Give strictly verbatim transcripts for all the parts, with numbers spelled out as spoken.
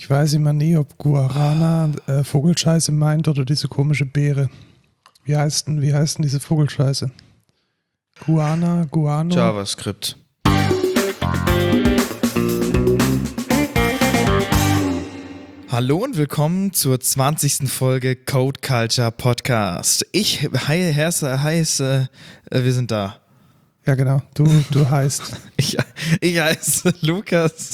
Ich weiß immer nie, ob Guarana äh, Vogelscheiße meint oder diese komische Beere. Wie heißt denn, wie heißt denn diese Vogelscheiße? Guana, Guano? JavaScript. Hallo und willkommen zur zwanzigsten Folge Code Culture Podcast. Ich heiße, heiße, äh, wir sind da. Ja genau, du, du heißt. ich, ich heiße Lukas.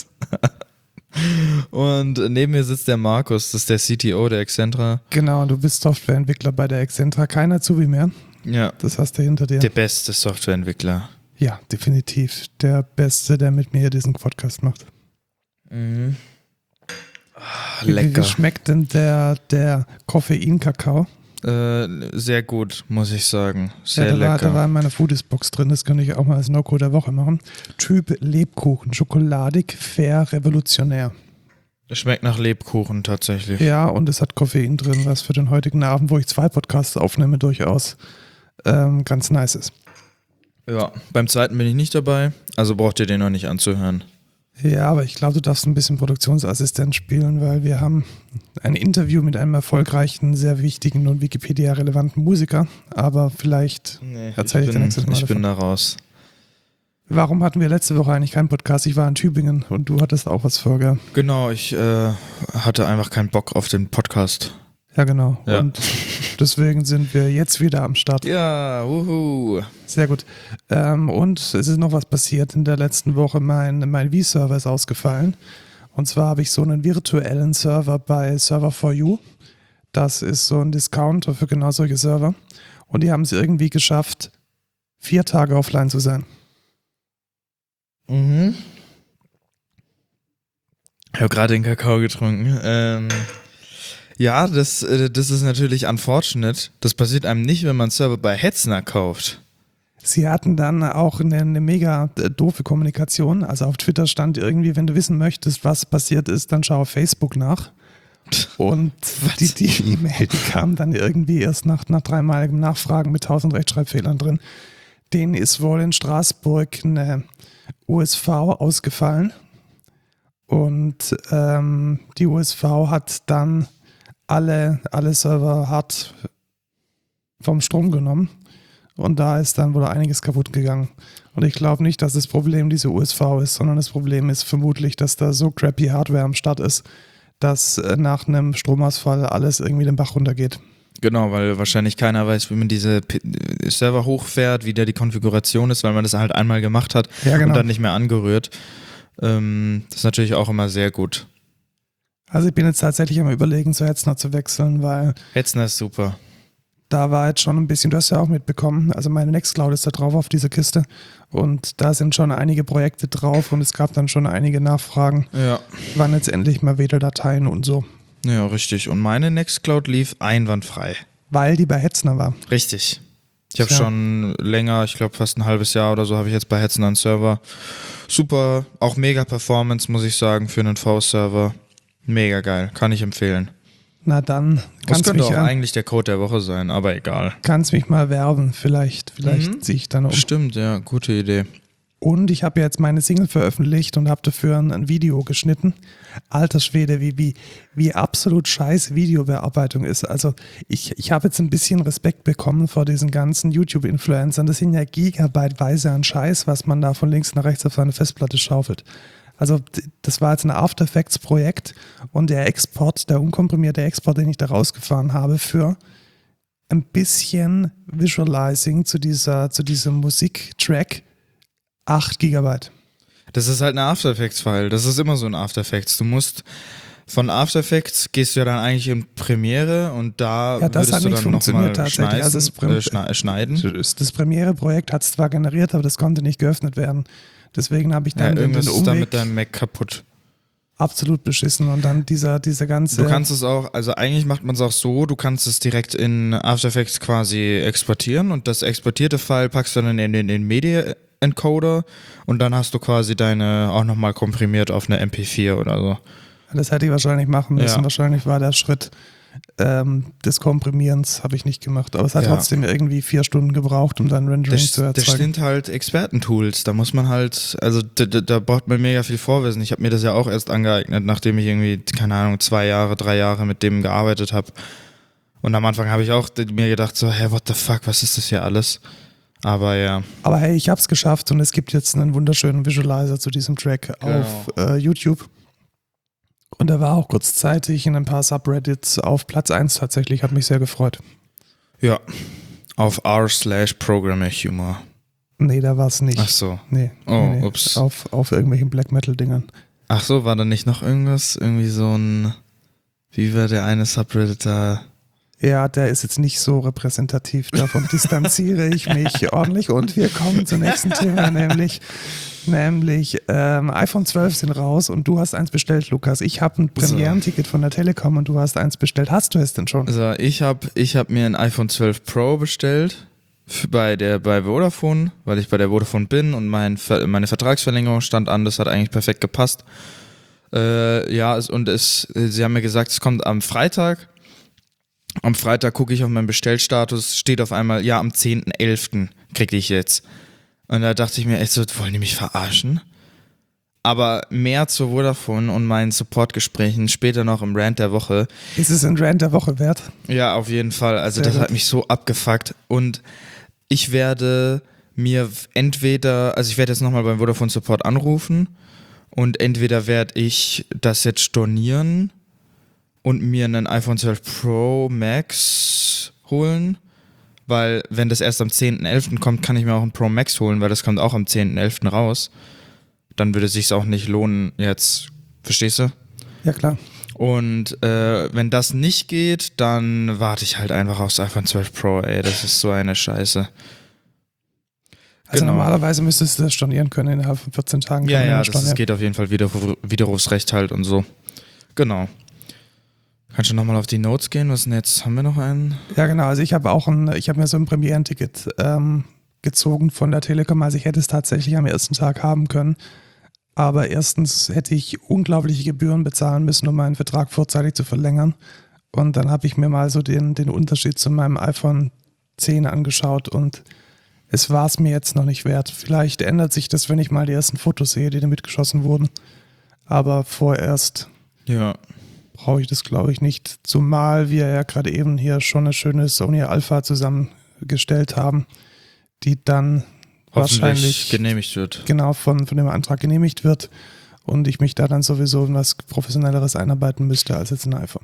Und neben mir sitzt der Markus, das ist der C T O der Excentra. Genau, du bist Softwareentwickler bei der Excentra, kein Azubi mehr. Ja. Das hast du hinter dir. Der beste Softwareentwickler. Ja, definitiv. Der Beste, der mit mir diesen Podcast macht. Mhm. Ah, Wie, lecker. wie schmeckt denn der, der Koffein-Kakao? Äh, sehr gut, muss ich sagen. Sehr ja, da war, lecker. da war in meiner Foodies-Box drin, das könnte ich auch mal als No-Code der Woche machen. Typ Lebkuchen, schokoladig, fair, revolutionär. Es schmeckt nach Lebkuchen tatsächlich. Ja, und es hat Koffein drin, was für den heutigen Abend, wo ich zwei Podcasts aufnehme, durchaus ähm, ganz nice ist. Ja, beim zweiten bin ich nicht dabei, also braucht ihr den noch nicht anzuhören. Ja, aber ich glaube, du darfst ein bisschen Produktionsassistent spielen, weil wir haben ein Interview mit einem erfolgreichen, sehr wichtigen und Wikipedia-relevanten Musiker, aber vielleicht Nee, erzähle ich, ich dir bin, nächstes Mal ich davon. bin da raus. Warum hatten wir letzte Woche eigentlich keinen Podcast? Ich war in Tübingen und du hattest auch was vor, gell? Genau, ich äh, hatte einfach keinen Bock auf den Podcast. Ja, genau. Ja. Und deswegen sind wir jetzt wieder am Start. Ja, wuhu. Sehr gut. Ähm, und es ist noch was passiert in der letzten Woche. Mein, mein V-Server ist ausgefallen. Und zwar habe ich so einen virtuellen Server bei Server for You. Das ist so ein Discounter für genau solche Server. Und die haben es irgendwie geschafft, vier Tage offline zu sein. Mhm. Ich habe gerade den Kakao getrunken. Ähm, ja, das, äh, das ist natürlich unfortunate. Das passiert einem nicht, wenn man einen Server bei Hetzner kauft. Sie hatten dann auch eine, eine mega doofe Kommunikation. Also auf Twitter stand irgendwie, wenn du wissen möchtest, was passiert ist, dann schau auf Facebook nach. Und die, die E-Mail, die kam dann irgendwie erst nach, nach dreimaligem Nachfragen mit tausend Rechtschreibfehlern drin. Denen ist wohl in Straßburg eine U S V ausgefallen. Und ähm, die U S V hat dann alle, alle Server hart vom Strom genommen. Und da ist dann wohl einiges kaputt gegangen. Und ich glaube nicht, dass das Problem diese U S V ist, sondern das Problem ist vermutlich, dass da so crappy Hardware am Start ist, dass nach einem Stromausfall alles irgendwie den Bach runtergeht. Genau, weil wahrscheinlich keiner weiß, wie man diese P- Server hochfährt, wie da die Konfiguration ist, weil man das halt einmal gemacht hat Ja, genau. und dann nicht mehr angerührt. Ähm, das ist natürlich auch immer sehr gut. Also ich bin jetzt tatsächlich am Überlegen, zu Hetzner zu wechseln, weil Hetzner ist super. da war jetzt schon ein bisschen, du hast ja auch mitbekommen, also meine Nextcloud ist da drauf auf dieser Kiste und da sind schon einige Projekte drauf und es gab dann schon einige Nachfragen, Ja. wann jetzt endlich mal wieder Dateien und so. Ja, richtig. Und meine Nextcloud lief einwandfrei. Weil die bei Hetzner war. Richtig. Ich habe Ja. schon länger, ich glaube fast ein halbes Jahr oder so, habe ich jetzt bei Hetzner einen Server. Super, auch mega Performance, muss ich sagen, für einen V-Server. Mega geil, kann ich empfehlen. Na dann Das kannst könnte mich, auch ja, eigentlich der Code der Woche sein, aber egal. kannst mich mal werben, vielleicht, vielleicht Mhm. ziehe ich dann um. Stimmt, ja, gute Idee. Und ich habe jetzt meine Single veröffentlicht und habe dafür ein, ein Video geschnitten. Alter Schwede, wie, wie, wie absolut scheiß Videobearbeitung ist. Also ich, ich habe jetzt ein bisschen Respekt bekommen vor diesen ganzen YouTube-Influencern. Das sind ja gigabyteweise an Scheiß, was man da von links nach rechts auf seine Festplatte schaufelt. Also d- das war jetzt ein After Effects Projekt und der Export, der unkomprimierte Export, den ich da rausgefahren habe für ein bisschen Visualizing zu dieser, zu diesem Musiktrack, acht Gigabyte. Das ist halt ein After Effects-File. Das ist immer so ein After Effects. Du musst von After Effects gehst du ja dann eigentlich in Premiere und da Ja, das würdest hat du nicht dann funktioniert nochmal tatsächlich. schneiden, Also das Prim- äh, schna- schneiden. Das Premiere-Projekt hat es zwar generiert, aber das konnte nicht geöffnet werden. Deswegen habe ich Ja, dann den, irgendwas den ist da Umweg mit deinem Mac kaputt. absolut beschissen und dann dieser, dieser ganze... Du kannst es auch, also eigentlich macht man es auch so, du kannst es direkt in After Effects quasi exportieren und das exportierte File packst du dann in den, den Media Encoder und dann hast du quasi deine auch nochmal komprimiert auf eine M P vier oder so. Das hätte ich wahrscheinlich machen müssen. Ja. Wahrscheinlich war der Schritt ähm, des Komprimierens habe ich nicht gemacht. Aber es hat Ja. trotzdem irgendwie vier Stunden gebraucht, um dann Rendering Das, zu das erzeugen. sind halt Expertentools, da muss man halt, also da, da, da braucht man mega viel Vorwissen. Ich habe mir das ja auch erst angeeignet, nachdem ich irgendwie, keine Ahnung, zwei Jahre, drei Jahre mit dem gearbeitet habe. Und am Anfang habe ich auch mir gedacht so, hä, what the fuck, was ist das hier alles? Aber ja. Aber hey, ich habe es geschafft und es gibt jetzt einen wunderschönen Visualizer zu diesem Track Genau. auf äh, YouTube. Und er war auch kurzzeitig in ein paar Subreddits auf Platz eins tatsächlich, hat mich sehr gefreut. Ja, auf r slash Programmer Humor. Nee, da war es nicht. Ach so. Nee, Oh, nee, nee. ups. Auf, auf irgendwelchen Black Metal-Dingern. Ach so, war da nicht noch irgendwas? Irgendwie so ein, wie war der eine Subreddit da? Ja, der ist jetzt nicht so repräsentativ, davon distanziere ich mich ordentlich und wir kommen zum nächsten Thema, nämlich, nämlich ähm, iPhone zwölf sind raus und du hast eins bestellt, Lukas. Ich habe ein Premierenticket von der Telekom und du hast eins bestellt. Hast du es denn schon? Also ich habe ich hab mir ein iPhone zwölf Pro bestellt für- bei der bei Vodafone, weil ich bei der Vodafone bin und mein, Ver- meine Vertragsverlängerung stand an, das hat eigentlich perfekt gepasst. Äh, ja, es, und es, sie haben mir gesagt, es kommt am Freitag. Am Freitag gucke ich auf meinen Bestellstatus, steht auf einmal, ja, am zehnten elften kriege ich jetzt. Und da dachte ich mir echt so, wollen die mich verarschen? Aber mehr zur Vodafone und meinen Supportgesprächen später noch im Rant der Woche. Ist es ein Rant der Woche wert? Ja, auf jeden Fall. Also Sehr das gut. hat mich so abgefuckt. Und ich werde mir entweder, also ich werde jetzt nochmal beim Vodafone Support anrufen und entweder werde ich das jetzt stornieren und mir einen iPhone zwölf Pro Max holen, weil wenn das erst am zehnten elften kommt, kann ich mir auch ein Pro Max holen, weil das kommt auch am zehnten elften raus. Dann würde es sich auch nicht lohnen jetzt, verstehst du? Ja, klar. Und äh, wenn das nicht geht, dann warte ich halt einfach aufs iPhone zwölf Pro, ey, das ist so eine Scheiße. Also Genau. normalerweise müsstest du das stornieren können, innerhalb von vierzehn Tagen. kann Ja, man ja, das das, das stornieren. geht auf jeden Fall wieder, Widerrufsrecht halt und so. Genau. Kannst du nochmal auf die Notes gehen? Was denn jetzt? Haben wir noch einen? Ja, genau. Also ich habe auch ein, ich habe mir so ein Premierenticket ähm, gezogen von der Telekom. Also ich hätte es tatsächlich am ersten Tag haben können. Aber erstens hätte ich unglaubliche Gebühren bezahlen müssen, um meinen Vertrag vorzeitig zu verlängern. Und dann habe ich mir mal so den, den Unterschied zu meinem iPhone zehn angeschaut und es war es mir jetzt noch nicht wert. Vielleicht ändert sich das, wenn ich mal die ersten Fotos sehe, die da mitgeschossen wurden. Aber vorerst Ja. brauche ich das, glaube ich, nicht. Zumal wir ja gerade eben hier schon eine schöne Sony Alpha zusammengestellt haben, die dann Hoffentlich wahrscheinlich genehmigt wird. genau von, von dem Antrag genehmigt wird und ich mich da dann sowieso in was Professionelleres einarbeiten müsste als jetzt ein iPhone.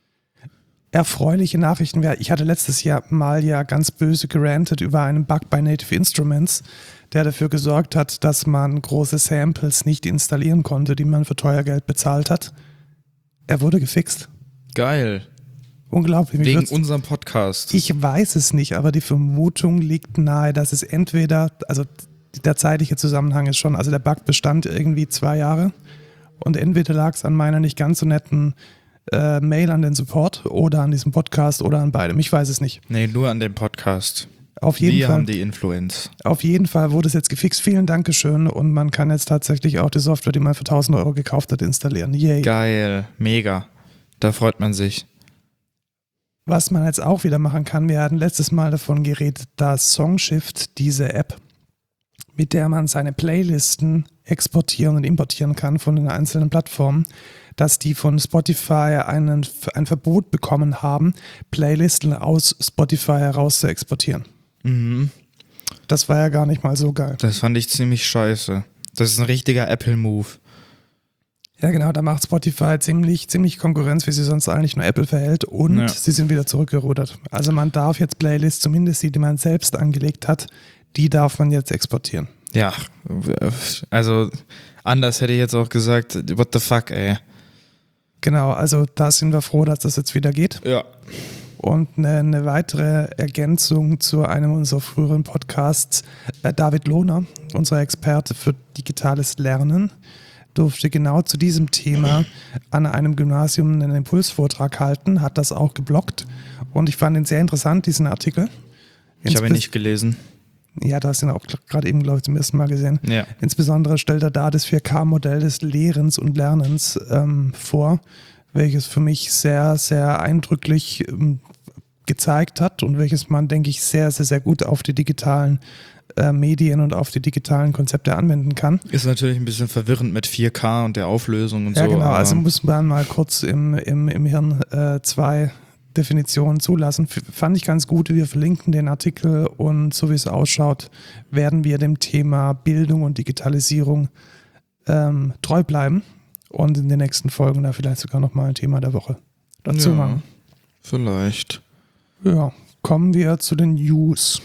Erfreuliche Nachrichten wäre, ich hatte letztes Jahr mal ja ganz böse gerantet über einen Bug bei Native Instruments, der dafür gesorgt hat, dass man große Samples nicht installieren konnte, die man für teuer Geld bezahlt hat. Er wurde gefixt. Geil. Unglaublich. Mich Wegen würd's- unserem Podcast. Ich weiß es nicht, aber die Vermutung liegt nahe, dass es entweder, also der zeitliche Zusammenhang ist schon, also der Bug bestand irgendwie zwei Jahre und entweder lag es an meiner nicht ganz so netten äh, Mail an den Support oder an diesem Podcast oder an beidem. Ich weiß es nicht. Nee, nur an dem Podcast. Auf jeden Wir Fall. haben die Influence. Auf jeden Fall wurde es jetzt gefixt. Vielen Dankeschön und man kann jetzt tatsächlich auch die Software, die man für tausend Euro gekauft hat, installieren. Yay. Geil. Mega. Da freut man sich. Was man jetzt auch wieder machen kann, wir hatten letztes Mal davon geredet, dass Songshift, diese App, mit der man seine Playlisten exportieren und importieren kann von den einzelnen Plattformen, dass die von Spotify einen, ein Verbot bekommen haben, Playlisten aus Spotify heraus zu exportieren. Mhm. Das war ja gar nicht mal so geil. Das fand ich ziemlich scheiße. Das ist ein richtiger Apple-Move. Ja genau, da macht Spotify ziemlich, ziemlich Konkurrenz, wie sie sonst eigentlich nur Apple verhält und Ja. sie sind wieder zurückgerudert. Also man darf jetzt Playlists, zumindest die, die man selbst angelegt hat, die darf man jetzt exportieren. Ja, also anders hätte ich jetzt auch gesagt, what the fuck, ey. Genau, also da sind wir froh, dass das jetzt wieder geht. Ja. Und eine, eine weitere Ergänzung zu einem unserer früheren Podcasts, äh, David Lohner, unser Experte für digitales Lernen, durfte genau zu diesem Thema an einem Gymnasium einen Impulsvortrag halten, hat das auch geblockt und ich fand ihn sehr interessant, diesen Artikel. Ich habe ihn Insbes- nicht gelesen. Ja, du hast ihn auch gerade eben, glaube ich, zum ersten Mal gesehen. Ja. Insbesondere stellt er da das vier K Modell des Lehrens und Lernens ähm, vor, welches für mich sehr, sehr eindrücklich ähm, gezeigt hat und welches man, denke ich, sehr, sehr, sehr gut auf die digitalen äh, Medien und auf die digitalen Konzepte anwenden kann. Ist natürlich ein bisschen verwirrend mit vier K und der Auflösung und ja, so. Ja, genau. aber- Also muss man mal kurz im, im, im Hirn äh, zwei Definitionen zulassen. F- fand ich ganz gut. Wir verlinken den Artikel und so wie es ausschaut, werden wir dem Thema Bildung und Digitalisierung ähm, treu bleiben und in den nächsten Folgen da vielleicht sogar nochmal ein Thema der Woche dazu ja, machen. vielleicht. Ja, kommen wir zu den News.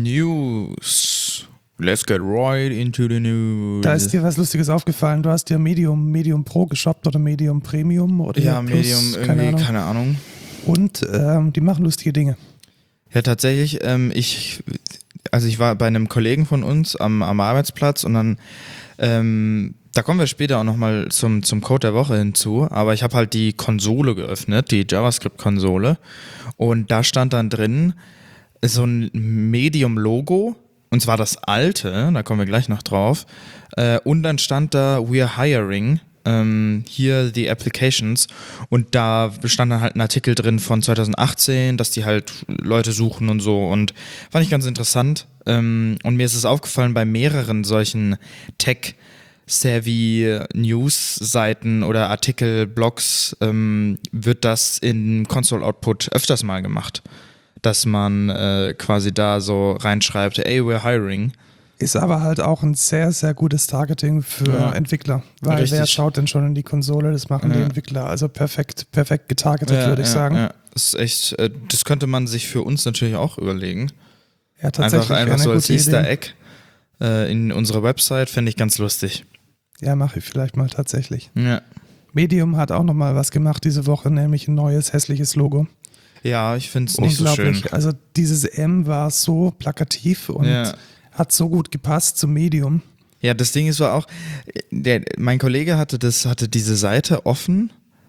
News. Let's get right into the news. Da ist dir was Lustiges aufgefallen. Du hast dir Medium, Medium Pro geshoppt oder Medium Premium oder ja, Plus, Medium irgendwie, keine Ahnung. keine Ahnung. Und ähm, die machen lustige Dinge. Ja, tatsächlich, ähm, ich, also ich war bei einem Kollegen von uns am, am Arbeitsplatz und dann, ähm, da kommen wir später auch nochmal zum, zum Code der Woche hinzu, aber ich habe halt die Konsole geöffnet, die JavaScript-Konsole, und da stand dann drin so ein Medium-Logo, und zwar das alte, da kommen wir gleich noch drauf, äh, und dann stand da "We're hiring", ähm, hier die Applications, und da stand dann halt ein Artikel drin von zwanzig achtzehn, dass die halt Leute suchen und so, und fand ich ganz interessant, ähm, und mir ist es aufgefallen, bei mehreren solchen Tech- Savvy News-Seiten oder Artikel, Blogs, ähm, wird das in Console Output öfters mal gemacht, dass man äh, quasi da so reinschreibt, hey, we're hiring. Ist aber halt auch ein sehr, sehr gutes Targeting für Ja. Entwickler. Weil Richtig. wer schaut denn schon in die Konsole? Das machen die Ja. Entwickler. Also perfekt, perfekt getargetet, würde ich ja, sagen. Ja. Das ist echt, äh, das könnte man sich für uns natürlich auch überlegen. Ja, tatsächlich. Einfach, einfach eine so als gute Easter Idee. Egg äh, in unserer Website, fände ich ganz lustig. Ja, mache ich vielleicht mal tatsächlich. Ja. Medium hat auch nochmal was gemacht diese Woche, nämlich ein neues hässliches Logo. Ja, ich finde es nicht so schön. Unglaublich. Also dieses M war so plakativ und Ja. hat so gut gepasst zum Medium. Ja, das Ding ist war auch, der, mein Kollege hatte das, hatte diese Seite offen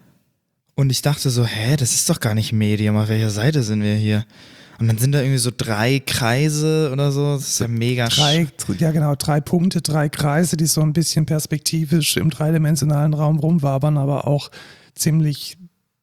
und ich dachte so, hä, das ist doch gar nicht Medium, auf welcher Seite sind wir hier? Und dann sind da irgendwie so drei Kreise oder so, das ist ja mega Drei, sch- ja genau, drei Punkte, drei Kreise, die so ein bisschen perspektivisch im dreidimensionalen Raum rumwabern, aber auch ziemlich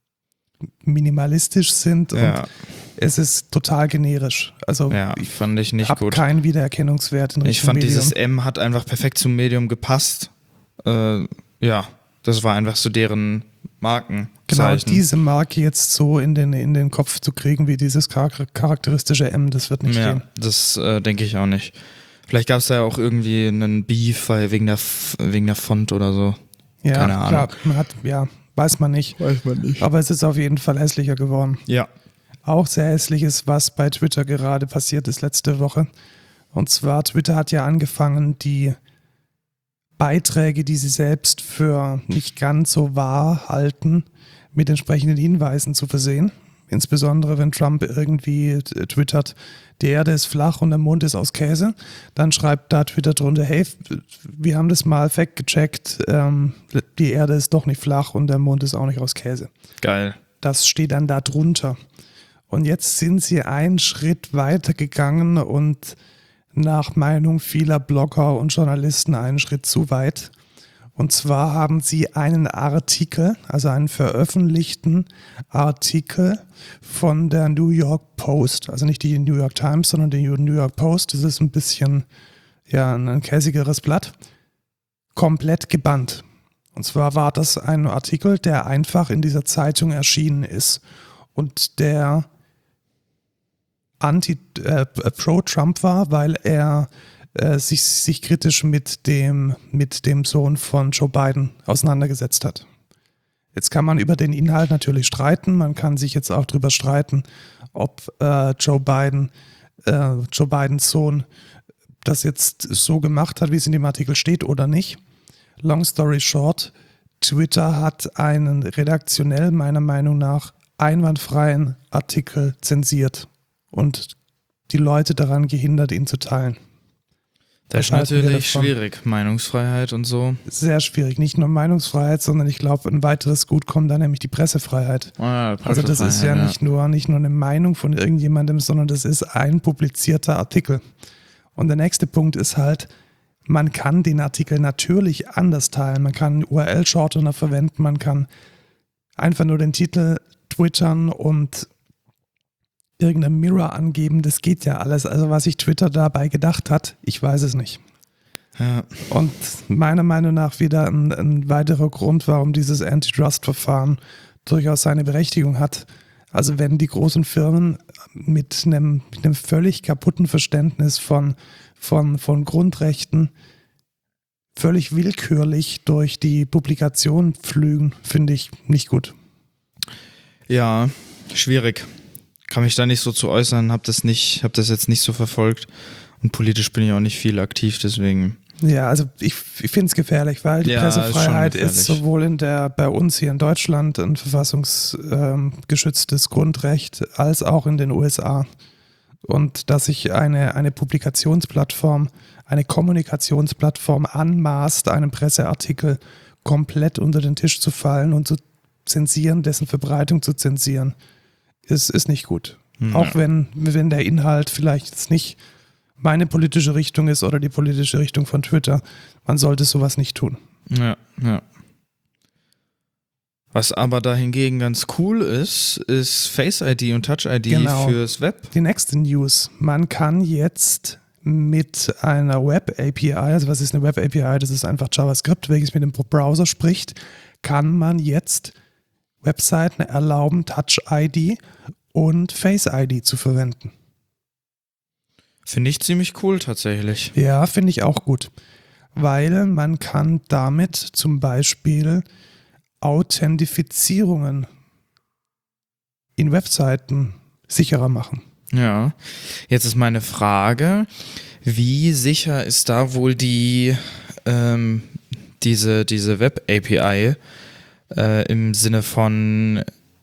minimalistisch sind und Ja, es ist total generisch. Also ja, ich fand ich nicht habe gut. keinen Wiedererkennungswert in Richtung Ich fand Medium. dieses M hat einfach perfekt zum Medium gepasst. Äh, ja, das war einfach so deren Markenzeichen. Genau, diese Marke jetzt so in den, in den Kopf zu kriegen, wie dieses char- charakteristische M, das wird nicht Ja, gehen. das äh, denke ich auch nicht. Vielleicht gab es da ja auch irgendwie einen Beef weil wegen der, F- wegen der Font oder so. Ja, Keine Ahnung. klar, man hat, ja, weiß man nicht. Weiß man nicht. Aber es ist auf jeden Fall hässlicher geworden. Ja. Auch sehr hässlich ist, was bei Twitter gerade passiert ist letzte Woche. Und zwar, Twitter hat ja angefangen, die Beiträge, die sie selbst für nicht ganz so wahr halten, mit entsprechenden Hinweisen zu versehen. Insbesondere, wenn Trump irgendwie twittert, die Erde ist flach und der Mond ist aus Käse, dann schreibt da Twitter drunter, hey, wir haben das mal fact gecheckt, ähm, die Erde ist doch nicht flach und der Mond ist auch nicht aus Käse. Geil. Das steht dann da drunter. Und jetzt sind sie einen Schritt weiter gegangen und nach Meinung vieler Blogger und Journalisten einen Schritt zu weit. Und zwar haben sie einen Artikel, also einen veröffentlichten Artikel von der New York Post, also nicht die New York Times, sondern die New York Post, das ist ein bisschen ja, ein käsigeres Blatt, komplett gebannt. Und zwar war das ein Artikel, der einfach in dieser Zeitung erschienen ist und der anti äh, pro-Trump war, weil er äh, sich, sich kritisch mit dem, mit dem Sohn von Joe Biden auseinandergesetzt hat. Jetzt kann man über den Inhalt natürlich streiten, man kann sich jetzt auch darüber streiten, ob äh, Joe Biden, äh, Joe Bidens Sohn das jetzt so gemacht hat, wie es in dem Artikel steht oder nicht. Long story short, Twitter hat einen redaktionell meiner Meinung nach einwandfreien Artikel zensiert und die Leute daran gehindert, ihn zu teilen. Das ist Was halten wir natürlich davon? schwierig, Meinungsfreiheit und so. Sehr schwierig. Nicht nur Meinungsfreiheit, sondern ich glaube, ein weiteres Gut kommt da nämlich die Pressefreiheit. Ah, Also das ist ja nicht nur, nicht nur eine Meinung von irgendjemandem, sondern das ist ein publizierter Artikel. Und der nächste Punkt ist halt, man kann den Artikel natürlich anders teilen. Man kann einen U R L-Shortener verwenden, man kann einfach nur den Titel twittern und irgendein Mirror angeben, das geht ja alles. Also was sich Twitter dabei gedacht hat, ich weiß es nicht. Ja. Und meiner Meinung nach wieder ein, ein weiterer Grund, warum dieses Antitrust-Verfahren durchaus seine Berechtigung hat. Also wenn die großen Firmen mit einem, mit einem völlig kaputten Verständnis von, von, von Grundrechten völlig willkürlich durch die Publikation pflügen, finde ich nicht gut. Ja, schwierig. Kann mich da nicht so zu äußern, habe das nicht, habe das jetzt nicht so verfolgt und politisch bin ich auch nicht viel aktiv, deswegen. Ja, also ich, ich finde es gefährlich, weil die Ja, Pressefreiheit ist, ist sowohl in der bei uns hier in Deutschland ein verfassungsgeschütztes ähm, Grundrecht als auch in den U S A. Und dass sich eine, eine Publikationsplattform, eine Kommunikationsplattform anmaßt, einen Presseartikel komplett unter den Tisch zu fallen und zu zensieren, dessen Verbreitung zu zensieren, ist, ist nicht gut. Ja. Auch wenn, wenn der Inhalt vielleicht jetzt nicht meine politische Richtung ist oder die politische Richtung von Twitter. Man sollte sowas nicht tun. Ja, ja. Was aber da hingegen ganz cool ist, ist Face I D und Touch I D genau. Fürs Web. Die nächste News. Man kann jetzt mit einer Web-A P I, also was ist eine Web-A P I? Das ist einfach JavaScript, welches mit dem Browser spricht, kann man jetzt Webseiten erlauben, Touch I D und Face I D zu verwenden. Finde ich ziemlich cool tatsächlich. Ja, finde ich auch gut, weil man kann damit zum Beispiel Authentifizierungen in Webseiten sicherer machen. Ja, jetzt ist meine Frage, wie sicher ist da wohl die ähm, diese, diese Web-A P I äh, im Sinne von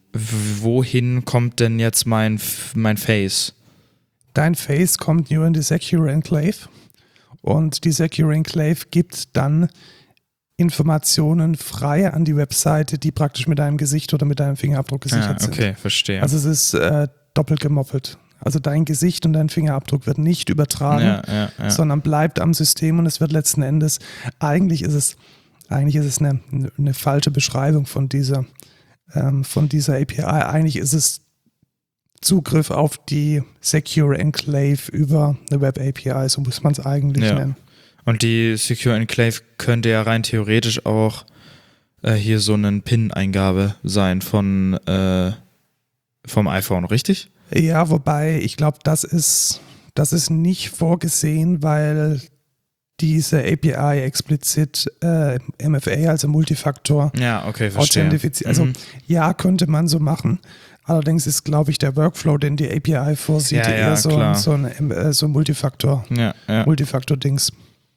wohin kommt denn jetzt mein, mein Face? Dein Face kommt nur in die Secure Enclave und die Secure Enclave gibt dann Informationen frei an die Webseite, die praktisch mit deinem Gesicht oder mit deinem Fingerabdruck gesichert ah, okay, sind. Verstehe. Also es ist äh, doppelt gemoppelt. Also dein Gesicht und dein Fingerabdruck wird nicht übertragen, ja, ja, ja. sondern bleibt am System und es wird letzten Endes, eigentlich ist es, eigentlich ist es eine, eine falsche Beschreibung von dieser, ähm, von dieser A P I. Eigentlich ist es Zugriff auf die Secure Enclave über eine Web-A P I, so muss man es eigentlich ja. nennen. Und die Secure Enclave könnte ja rein theoretisch auch äh, hier so eine PIN-Eingabe sein von äh, vom iPhone, richtig? Ja, wobei ich glaube, das ist, das ist nicht vorgesehen, weil diese A P I explizit äh, M F A, also Multifaktor, ja, okay, verstehe. authentifiziert. Also mhm. ja, könnte man so machen. Allerdings ist, glaube ich, der Workflow, den die A P I vorsieht, ja, ja, eher so, klar. so ein, äh, so ein Multifaktor, ja, ja. Multifaktor-Dings.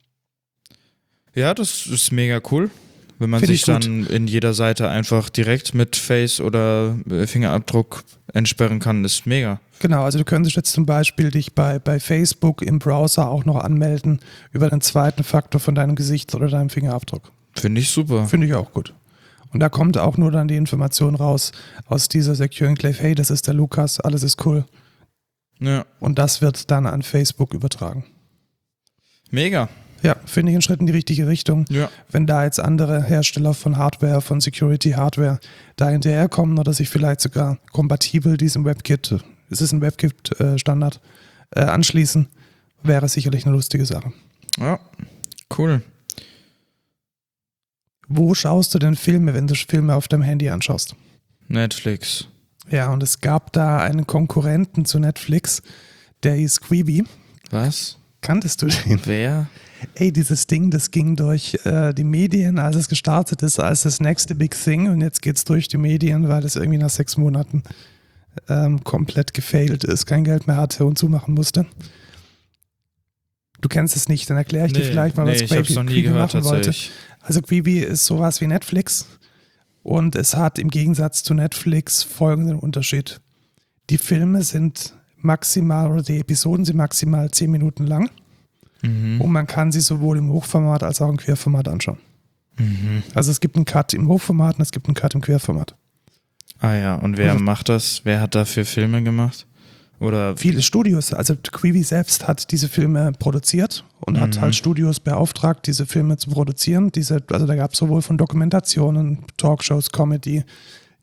Ja, das ist mega cool, wenn man Find sich dann in jeder Seite einfach direkt mit Face oder Fingerabdruck entsperren kann, ist mega. Genau, also du könntest jetzt zum Beispiel dich bei, bei Facebook im Browser auch noch anmelden über den zweiten Faktor von deinem Gesicht oder deinem Fingerabdruck. Finde ich super. Finde ich auch gut. Und da kommt auch nur dann die Information raus aus dieser Secure Enclave, hey, das ist der Lukas, alles ist cool. Ja. Und das wird dann an Facebook übertragen. Mega. Ja, finde ich einen Schritt in die richtige Richtung. Ja. Wenn da jetzt andere Hersteller von Hardware, von Security-Hardware da hinterherkommen oder sich vielleicht sogar kompatibel diesem WebKit, es ist ein WebKit-Standard, äh, anschließen, wäre sicherlich eine lustige Sache. Ja, cool. Wo schaust du denn Filme, wenn du Filme auf deinem Handy anschaust? Netflix. Ja, und es gab da einen Konkurrenten zu Netflix, der hieß Quibi. Was? Kanntest du den? Wer? Ey, dieses Ding, das ging durch äh, die Medien, als es gestartet ist, als das nächste Big Thing und jetzt geht's durch die Medien, weil es irgendwie nach sechs Monaten ähm, komplett gefailt ist, kein Geld mehr hatte und zumachen musste. Du kennst es nicht, dann erkläre ich nee, dir vielleicht mal, was nee, Quibi, noch nie Quibi gehört, machen wollte. Also Quibi ist sowas wie Netflix und es hat im Gegensatz zu Netflix folgenden Unterschied. Die Filme sind maximal, oder die Episoden sind maximal zehn Minuten lang. Mhm. Und man kann sie sowohl im Hochformat als auch im Querformat anschauen. Mhm. Also es gibt einen Cut im Hochformat und es gibt einen Cut im Querformat. Ah ja, und wer also, macht das? Wer hat dafür Filme gemacht? Oder viele Studios, also Quibi selbst hat diese Filme produziert und mhm. hat halt Studios beauftragt, diese Filme zu produzieren. Diese, also da gab es sowohl von Dokumentationen, Talkshows, Comedy,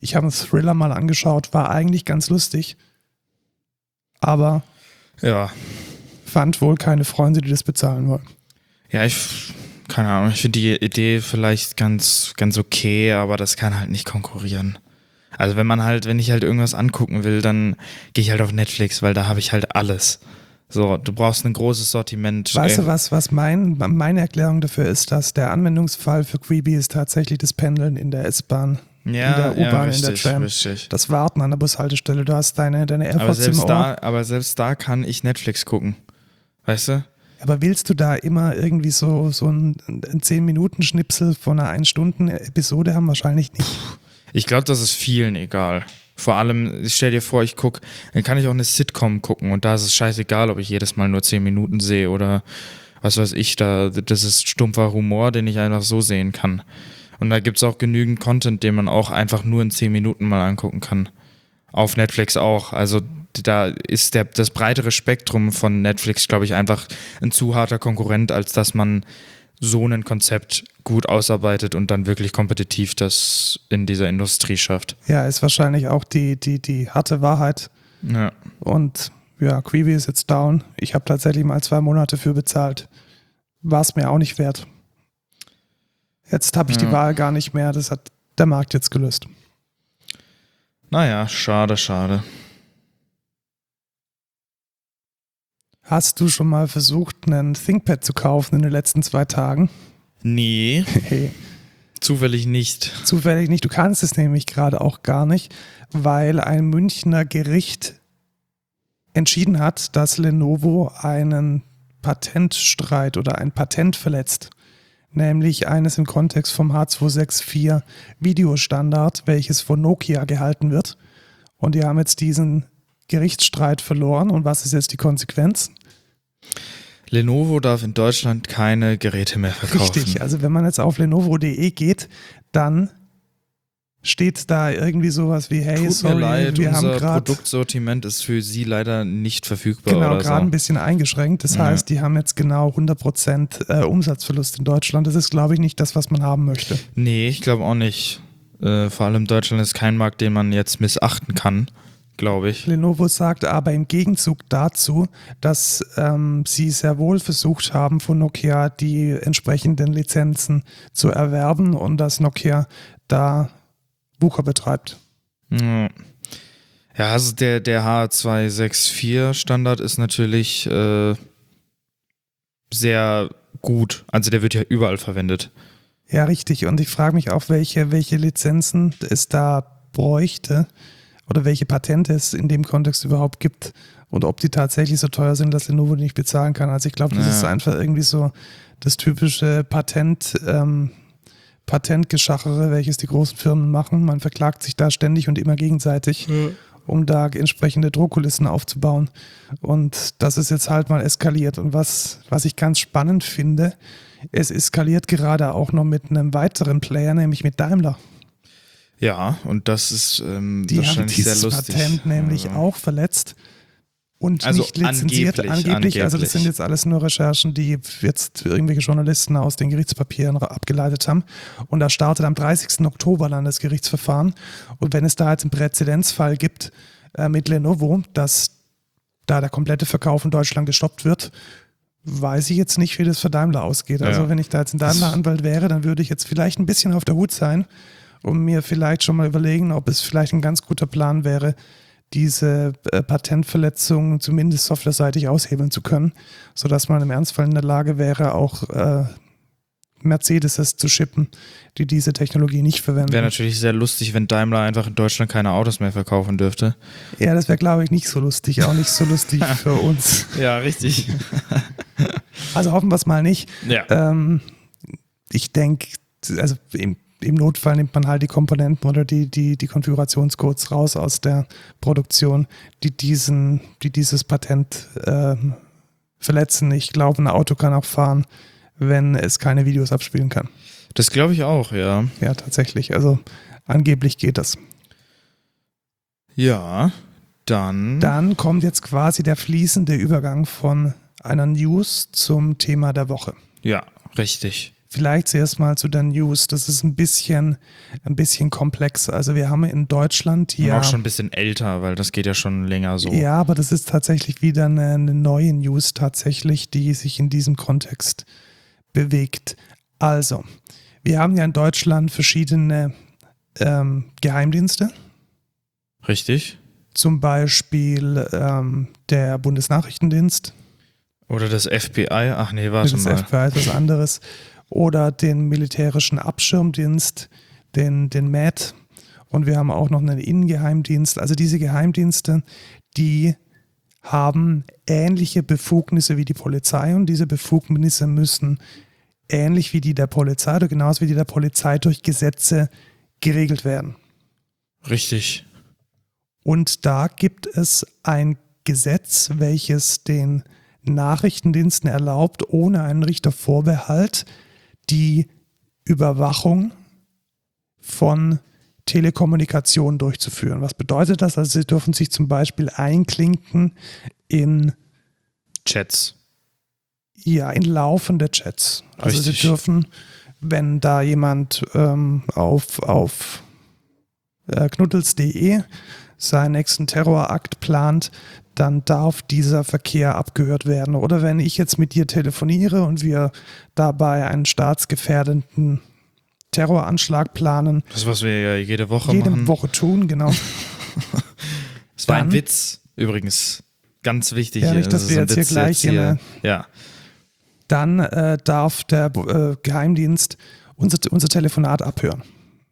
Ich habe einen Thriller mal angeschaut, war eigentlich ganz lustig, aber war eigentlich ganz lustig, aber Ja. fand wohl keine Freunde, die das bezahlen wollen. Ja, ich, keine Ahnung, ich finde die Idee vielleicht ganz, ganz okay, aber das kann halt nicht konkurrieren. Also wenn man halt, wenn ich halt irgendwas angucken will, dann gehe ich halt auf Netflix, weil da habe ich halt alles. So, du brauchst ein großes Sortiment. Weißt ey. du was, was mein, meine Erklärung dafür ist, dass der Anwendungsfall für Quibi ist tatsächlich das Pendeln in der S-Bahn, Ja, in der U-Bahn, ja, in der richtig, Tram, richtig. das Warten an der Bushaltestelle, du hast deine, deine Aber AirPods im selbst, Ohr. da, aber selbst da kann ich Netflix gucken. Weißt du? Aber willst du da immer irgendwie so, so ein, ein zehn-Minuten-Schnipsel von einer ein-Stunden-Episode haben? Wahrscheinlich nicht. Ich glaube, das ist vielen egal. Vor allem, ich stell dir vor, ich gucke, dann kann ich auch eine Sitcom gucken und da ist es scheißegal, ob ich jedes Mal nur zehn Minuten sehe oder was weiß ich, da, das ist stumpfer Humor, den ich einfach so sehen kann. Und da gibt es auch genügend Content, den man auch einfach nur in zehn Minuten mal angucken kann. Auf Netflix auch. Also da ist der, das breitere Spektrum von Netflix, glaube ich, einfach ein zu harter Konkurrent, als dass man so ein Konzept gut ausarbeitet und dann wirklich kompetitiv das in dieser Industrie schafft. Ja, ist wahrscheinlich auch die, die, die harte Wahrheit. Ja. Und ja, Quibi ist jetzt down. Ich habe tatsächlich mal zwei Monate für bezahlt. War es mir auch nicht wert. Jetzt habe ich Ja. die Wahl gar nicht mehr. Das hat der Markt jetzt gelöst. Naja, schade, schade. Hast du schon mal versucht, einen ThinkPad zu kaufen in den letzten zwei Tagen? Nee, Hey, zufällig nicht. zufällig nicht. Du kannst es nämlich gerade auch gar nicht, weil ein Münchner Gericht entschieden hat, dass Lenovo einen Patentstreit oder ein Patent verletzt. Nämlich eines im Kontext vom H zwei sechs vier Videostandard, welches von Nokia gehalten wird. Und die haben jetzt diesen Gerichtsstreit verloren. Und was ist jetzt die Konsequenz? Lenovo darf in Deutschland keine Geräte mehr verkaufen. Richtig, also wenn man jetzt auf lenovo punkt de geht, dann steht da irgendwie sowas wie, hey, Tut sorry, mir leid, wir haben unser gerade Produktsortiment ist für Sie leider nicht verfügbar genau, oder gerade so. ein bisschen eingeschränkt. Das Ja. heißt, die haben jetzt genau hundert Prozent äh, Umsatzverlust in Deutschland. Das ist, glaube ich, nicht das, was man haben möchte. Nee, ich glaube auch nicht. Äh, vor allem Deutschland ist kein Markt, den man jetzt missachten kann, glaube ich. Lenovo sagt aber im Gegenzug dazu, dass ähm, sie sehr wohl versucht haben, von Nokia die entsprechenden Lizenzen zu erwerben und dass Nokia da Wucher betreibt. Ja, Ja, also der, der H zwei sechs vier Standard ist natürlich äh, sehr gut. Also der wird ja überall verwendet. Ja, richtig. Und ich frage mich auch, welche, welche Lizenzen es da bräuchte oder welche Patente es in dem Kontext überhaupt gibt und ob die tatsächlich so teuer sind, dass Lenovo die nicht bezahlen kann. Also ich glaube, das Ja. ist einfach irgendwie so das typische Patent, ähm, Patentgeschachere, welches die großen Firmen machen. Man verklagt sich da ständig und immer gegenseitig, Ja. um da entsprechende Drohkulissen aufzubauen. Und das ist jetzt halt mal eskaliert. Und was, was ich ganz spannend finde, es eskaliert gerade auch noch mit einem weiteren Player, nämlich mit Daimler. Ja, und das ist ähm, Die haben wahrscheinlich sehr dieses lustig. Patent nämlich Also, auch verletzt und Also nicht lizenziert. angeblich, Angeblich, also das angeblich. sind jetzt alles nur Recherchen, die jetzt irgendwelche Journalisten aus den Gerichtspapieren abgeleitet haben. Und da startet am dreißigsten Oktober dann das Gerichtsverfahren. Und wenn es da jetzt einen Präzedenzfall gibt äh, mit Lenovo, dass da der komplette Verkauf in Deutschland gestoppt wird, weiß ich jetzt nicht, wie das für Daimler ausgeht. Also Ja. wenn ich da jetzt ein Daimler-Anwalt wäre, dann würde ich jetzt vielleicht ein bisschen auf der Hut sein und mir vielleicht schon mal überlegen, ob es vielleicht ein ganz guter Plan wäre, diese äh, Patentverletzung zumindest softwareseitig aushebeln zu können, sodass man im Ernstfall in der Lage wäre, auch äh, Mercedes zu shippen, die diese Technologie nicht verwenden. Wäre natürlich sehr lustig, wenn Daimler einfach in Deutschland keine Autos mehr verkaufen dürfte. Ja, das wäre, glaube ich, nicht so lustig, auch nicht so lustig für uns. Ja, richtig. Also hoffen wir es mal nicht. Ja. Ähm, ich denke, also im, im Notfall nimmt man halt die Komponenten oder die, die, die Konfigurationscodes raus aus der Produktion, die, diesen, die dieses Patent ähm, verletzen. Ich glaube, ein Auto kann auch fahren, wenn es keine Videos abspielen kann. Das glaube ich auch, ja. Ja, tatsächlich. Also angeblich geht das. Ja, dann. Dann kommt jetzt quasi der fließende Übergang von einer News zum Thema der Woche. Ja, richtig. Vielleicht zuerst mal zu der News. Das ist ein bisschen, ein bisschen komplex. Also wir haben in Deutschland Ja. ja... Auch schon ein bisschen älter, weil das geht ja schon länger so. Ja, aber das ist tatsächlich wieder eine, eine neue News tatsächlich, die sich in diesem Kontext bewegt. Also, wir haben ja in Deutschland verschiedene ähm, Geheimdienste. Richtig. Zum Beispiel ähm, der Bundesnachrichtendienst. Oder das F B I. Ach nee, warte Das mal. F B I ist was anderes. Oder den militärischen Abschirmdienst, den, den M A D. Und wir haben auch noch einen Innengeheimdienst. Also diese Geheimdienste, die haben ähnliche Befugnisse wie die Polizei. Und diese Befugnisse müssen ähnlich wie die der Polizei oder genauso wie die der Polizei durch Gesetze geregelt werden. Richtig. Und da gibt es ein Gesetz, welches den Nachrichtendiensten erlaubt, ohne einen Richtervorbehalt die Überwachung von Telekommunikation durchzuführen. Was bedeutet das? Also sie dürfen sich zum Beispiel einklinken in Chats. Ja, in laufende Chats. Also Richtig. sie dürfen, wenn da jemand ähm, auf, auf äh, knuddels punkt de seinen nächsten Terrorakt plant, dann darf dieser Verkehr abgehört werden. Oder wenn ich jetzt mit dir telefoniere und wir dabei einen staatsgefährdenden Terroranschlag planen. Das, was wir ja jede Woche jede machen. Woche tun, genau. Das war ein Dann- Witz, übrigens. Ganz wichtig. Ja, nicht, Das dass ist wir ein jetzt hier Witz gleich in eine- Ja. Dann äh, darf der äh, Geheimdienst unser, unser Telefonat abhören.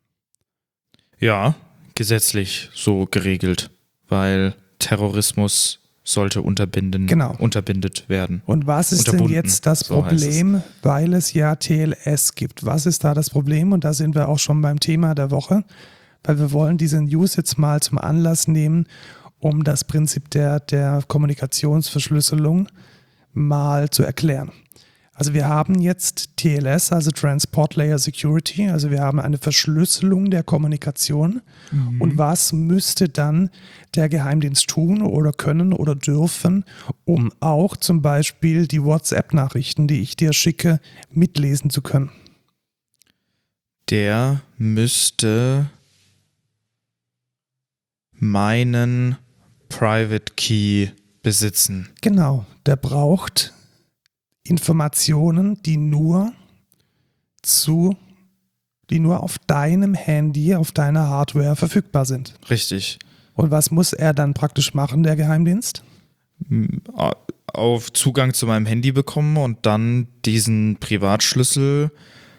Ja, gesetzlich so geregelt, weil Terrorismus sollte unterbinden, Genau. unterbindet werden. Und was ist denn Unterbunden, jetzt das so heißt Problem, weil es ja T L S gibt? Was ist da das Problem? Und da sind wir auch schon beim Thema der Woche, weil wir wollen diese News jetzt mal zum Anlass nehmen, um das Prinzip der, der Kommunikationsverschlüsselung mal zu erklären. Also wir haben jetzt T L S, also Transport Layer Security, also wir haben eine Verschlüsselung der Kommunikation. Mhm. Und was müsste dann der Geheimdienst tun oder können oder dürfen, um auch zum Beispiel die WhatsApp-Nachrichten, die ich dir schicke, mitlesen zu können? Der müsste meinen Private Key besitzen. Genau, der braucht Informationen, die nur zu, die nur auf deinem Handy, auf deiner Hardware verfügbar sind. Richtig. Und was muss er dann praktisch machen, der Geheimdienst? Auf Zugang zu meinem Handy bekommen und dann diesen Privatschlüssel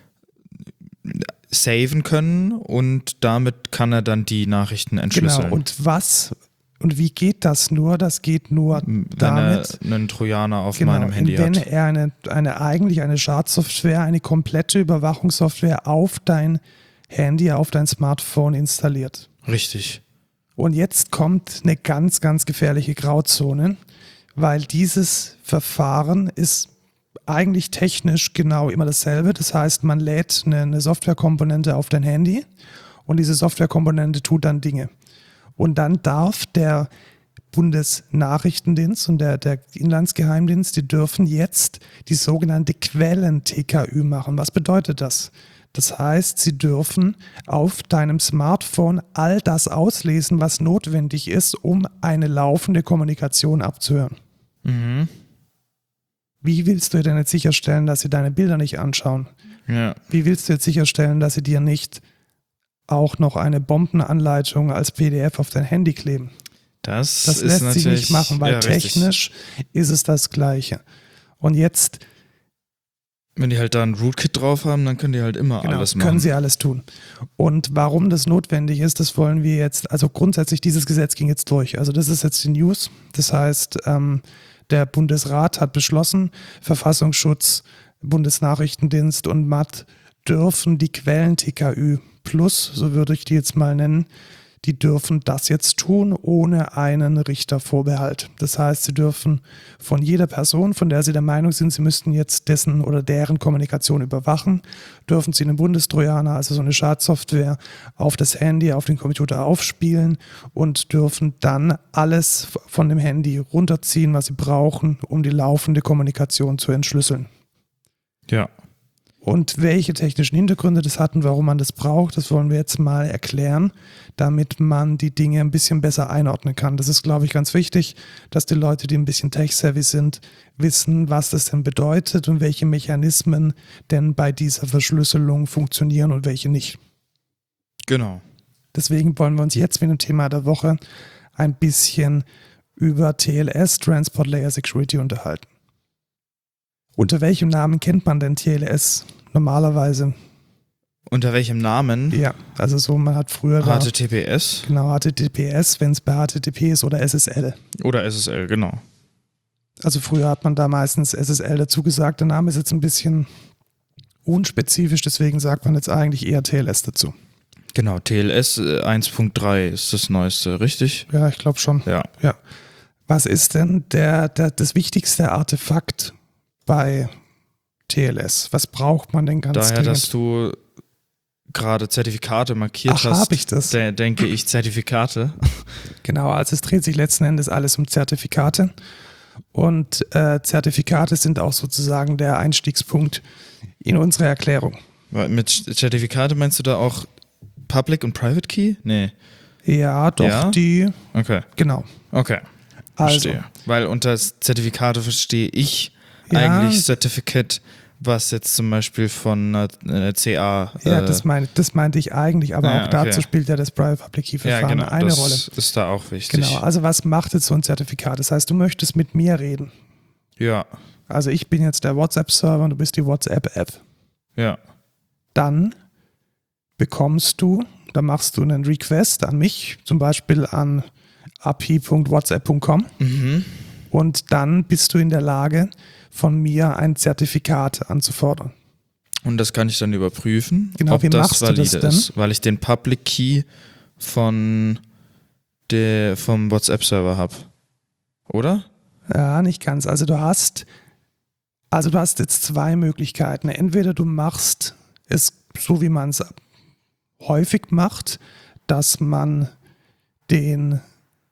saven können und damit kann er dann die Nachrichten entschlüsseln. Genau, und was und wie geht das nur? Das geht nur damit, wenn er einen Trojaner auf genau, meinem Handy wenn hat. er eine, eine eigentlich eine Schadsoftware, eine komplette Überwachungssoftware auf dein Handy, auf dein Smartphone installiert. Richtig. Und jetzt kommt eine ganz, ganz gefährliche Grauzone, weil dieses Verfahren ist eigentlich technisch genau immer dasselbe. Das heißt, man lädt eine, eine Softwarekomponente auf dein Handy und diese Softwarekomponente tut dann Dinge. Und dann darf der Bundesnachrichtendienst und der, der Inlandsgeheimdienst, die dürfen jetzt die sogenannte Quellen-T K Ü machen. Was bedeutet das? Das heißt, sie dürfen auf deinem Smartphone all das auslesen, was notwendig ist, um eine laufende Kommunikation abzuhören. Mhm. Wie willst du denn jetzt sicherstellen, dass sie deine Bilder nicht anschauen? Ja. Wie willst du jetzt sicherstellen, dass sie dir nicht auch noch eine Bombenanleitung als P D F auf dein Handy kleben? Das, Das ist lässt natürlich, sich nicht machen, weil ja, richtig. technisch ist es das Gleiche. Und jetzt Wenn die halt da ein Rootkit drauf haben, dann können die halt immer genau, alles machen. können sie alles tun. Und warum das notwendig ist, das wollen wir jetzt, also grundsätzlich dieses Gesetz ging jetzt durch. Also das ist jetzt die News. Das heißt, ähm, der Bundesrat hat beschlossen, Verfassungsschutz, Bundesnachrichtendienst und M A D dürfen die Quellen-T K Ü Plus, so würde ich die jetzt mal nennen, die dürfen das jetzt tun ohne einen Richtervorbehalt. Das heißt, sie dürfen von jeder Person, von der sie der Meinung sind, sie müssten jetzt dessen oder deren Kommunikation überwachen, dürfen sie einen Bundestrojaner, also so eine Schadsoftware, auf das Handy, auf den Computer aufspielen und dürfen dann alles von dem Handy runterziehen, was sie brauchen, um die laufende Kommunikation zu entschlüsseln. Ja. Und welche technischen Hintergründe das hat und warum man das braucht, das wollen wir jetzt mal erklären, damit man die Dinge ein bisschen besser einordnen kann. Das ist, glaube ich, ganz wichtig, dass die Leute, die ein bisschen tech-savvy sind, wissen, was das denn bedeutet und welche Mechanismen denn bei dieser Verschlüsselung funktionieren und welche nicht. Genau. Deswegen wollen wir uns jetzt mit dem Thema der Woche ein bisschen über T L S, Transport Layer Security, unterhalten. Unter welchem Namen kennt man denn T L S normalerweise? Unter welchem Namen? Ja, also so, man hat früher H T T P S? Da, genau, H T T P S, wenn es bei H T T P ist, oder S S L. Oder S S L, genau. Also früher hat man da meistens S S L dazu gesagt. Der Name ist jetzt ein bisschen unspezifisch, deswegen sagt man jetzt eigentlich eher T L S dazu. Genau, T L S eins Punkt drei ist das Neueste, richtig? Ja, ich glaube schon. Ja. ja. Was ist denn der, der, das wichtigste Artefakt bei T L S? Was braucht man denn ganz Daher, dringend? dass du gerade Zertifikate markiert Ach, hast, hab ich das? de- denke ich Zertifikate. Genau, also es dreht sich letzten Endes alles um Zertifikate. Und äh, Zertifikate sind auch sozusagen der Einstiegspunkt in unsere Erklärung. Mit Zertifikate meinst du da auch Public und Private Key? Nee. Ja, doch, Ja? die, Okay. genau. Okay. Also, Verstehe. Weil unter Zertifikate verstehe ich Ja. eigentlich Certificate, was jetzt zum Beispiel von einer C A. ja, äh, das, mein, das meinte ich eigentlich, aber Ja, auch dazu okay. spielt ja das Private Public Key ja, Verfahren genau, eine das Rolle. ist da auch wichtig. Genau, also was macht jetzt so ein Zertifikat? Das heißt, du möchtest mit mir reden. Ja, Also ich bin jetzt der WhatsApp-Server und du bist die WhatsApp-App. ja, Dann bekommst du, da machst du einen Request an mich, zum Beispiel an a p punkt whatsapp punkt com, mhm. und dann bist du in der Lage, von mir ein Zertifikat anzufordern. Und das kann ich dann überprüfen, Genau, ob wie das machst du valide das denn? ist, weil ich den Public Key von der, vom WhatsApp-Server habe. Oder? Ja, nicht ganz. Also du hast, also du hast jetzt zwei Möglichkeiten. Entweder du machst es so, wie man es häufig macht, dass man den,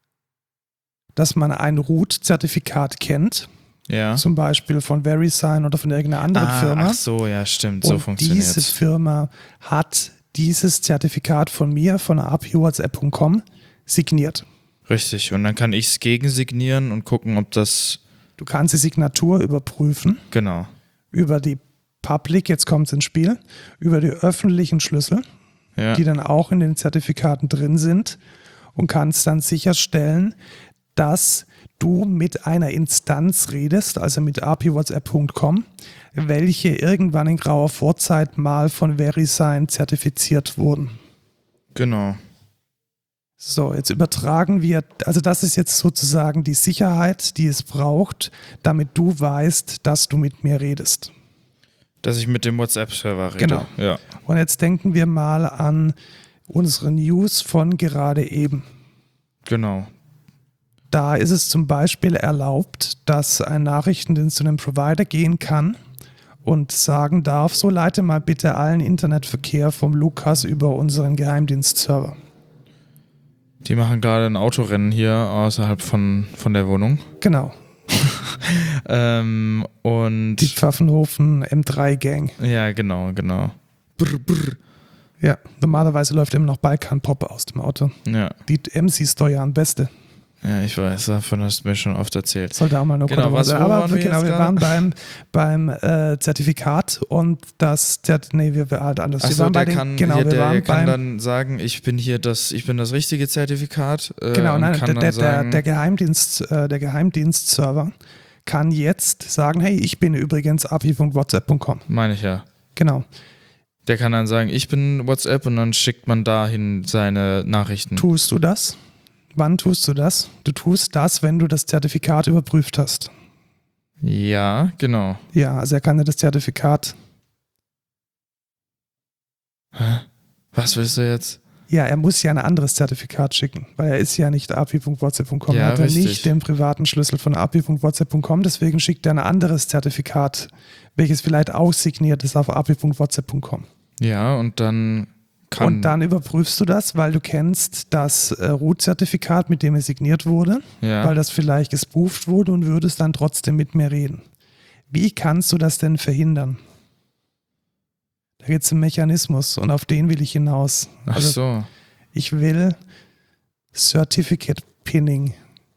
dass man ein Root-Zertifikat kennt, Ja. zum Beispiel von VeriSign oder von irgendeiner anderen ah, Firma. Ach so, ja, stimmt, so Und funktioniert diese es. Firma hat dieses Zertifikat von mir, von a p whatsapp punkt com, signiert. Richtig, und dann kann ich es gegensignieren und gucken, ob das, Du kannst die Signatur überprüfen genau, über die Public, jetzt kommt es ins Spiel, über die öffentlichen Schlüssel, ja, die dann auch in den Zertifikaten drin sind, und kannst dann sicherstellen, dass du mit einer Instanz redest, also mit a p whatsapp punkt com, welche irgendwann in grauer Vorzeit mal von VeriSign zertifiziert wurden. genau, So, jetzt übertragen wir, also das ist jetzt sozusagen die Sicherheit, die es braucht, damit du weißt, dass du mit mir redest. dass ich mit dem WhatsApp-Server rede. Genau. Ja, Und jetzt denken wir mal an unsere News von gerade eben. genau. Da ist es zum Beispiel erlaubt, dass ein Nachrichtendienst zu einem Provider gehen kann und sagen darf, so leite mal bitte allen Internetverkehr vom Lukas über unseren Geheimdienstserver. Die machen gerade ein Autorennen hier außerhalb von, von der Wohnung. Genau, Ähm, und die Pfaffenhofen M drei Gang. ja, genau, genau. Brr, brr. Ja, normalerweise läuft immer noch Balkan-Pop aus dem Auto. Ja, Die M Cs steuern beste. ja, ich weiß, davon hast du mir schon oft erzählt. Sollte auch mal nur Genau, kurz was- sein. wo Aber waren wir genau, jetzt wir gerade? waren beim, beim äh, Zertifikat und das, Zert- nee, wir waren halt anders. wir Achso, waren bei der den, kann, genau, hier, wir der waren kann beim, dann sagen, ich bin hier das, ich bin das richtige Zertifikat. Äh, genau, und nein, kann der, dann der, der, sagen, der Geheimdienst, äh, der Geheimdienstserver kann jetzt sagen, hey, ich bin übrigens a p punkt whatsapp punkt com. meine ich ja. Genau. Der kann dann sagen, ich bin WhatsApp und dann schickt man dahin seine Nachrichten. Tust du das? Wann tust du das? Du tust das, wenn du das Zertifikat überprüft hast. Ja, genau. Ja, also er kann dir das Zertifikat. Hä? Was willst du jetzt? Ja, er muss ja ein anderes Zertifikat schicken, weil er ist ja nicht a p punkt whatsapp punkt com. Ja, er hat ja richtig. nicht den privaten Schlüssel von a p punkt whatsapp punkt com, deswegen schickt er ein anderes Zertifikat, welches vielleicht aussigniert ist auf a p punkt whatsapp punkt com. Ja, und dann kann... Und dann überprüfst du das, weil du kennst das äh, Root-Zertifikat, mit dem es signiert wurde, ja. weil das vielleicht gespooft wurde, und würdest dann trotzdem mit mir reden. Wie kannst du das denn verhindern? Da gibt es einen Mechanismus und auf den will ich hinaus. Ach Also so. ich will Certificate Pinning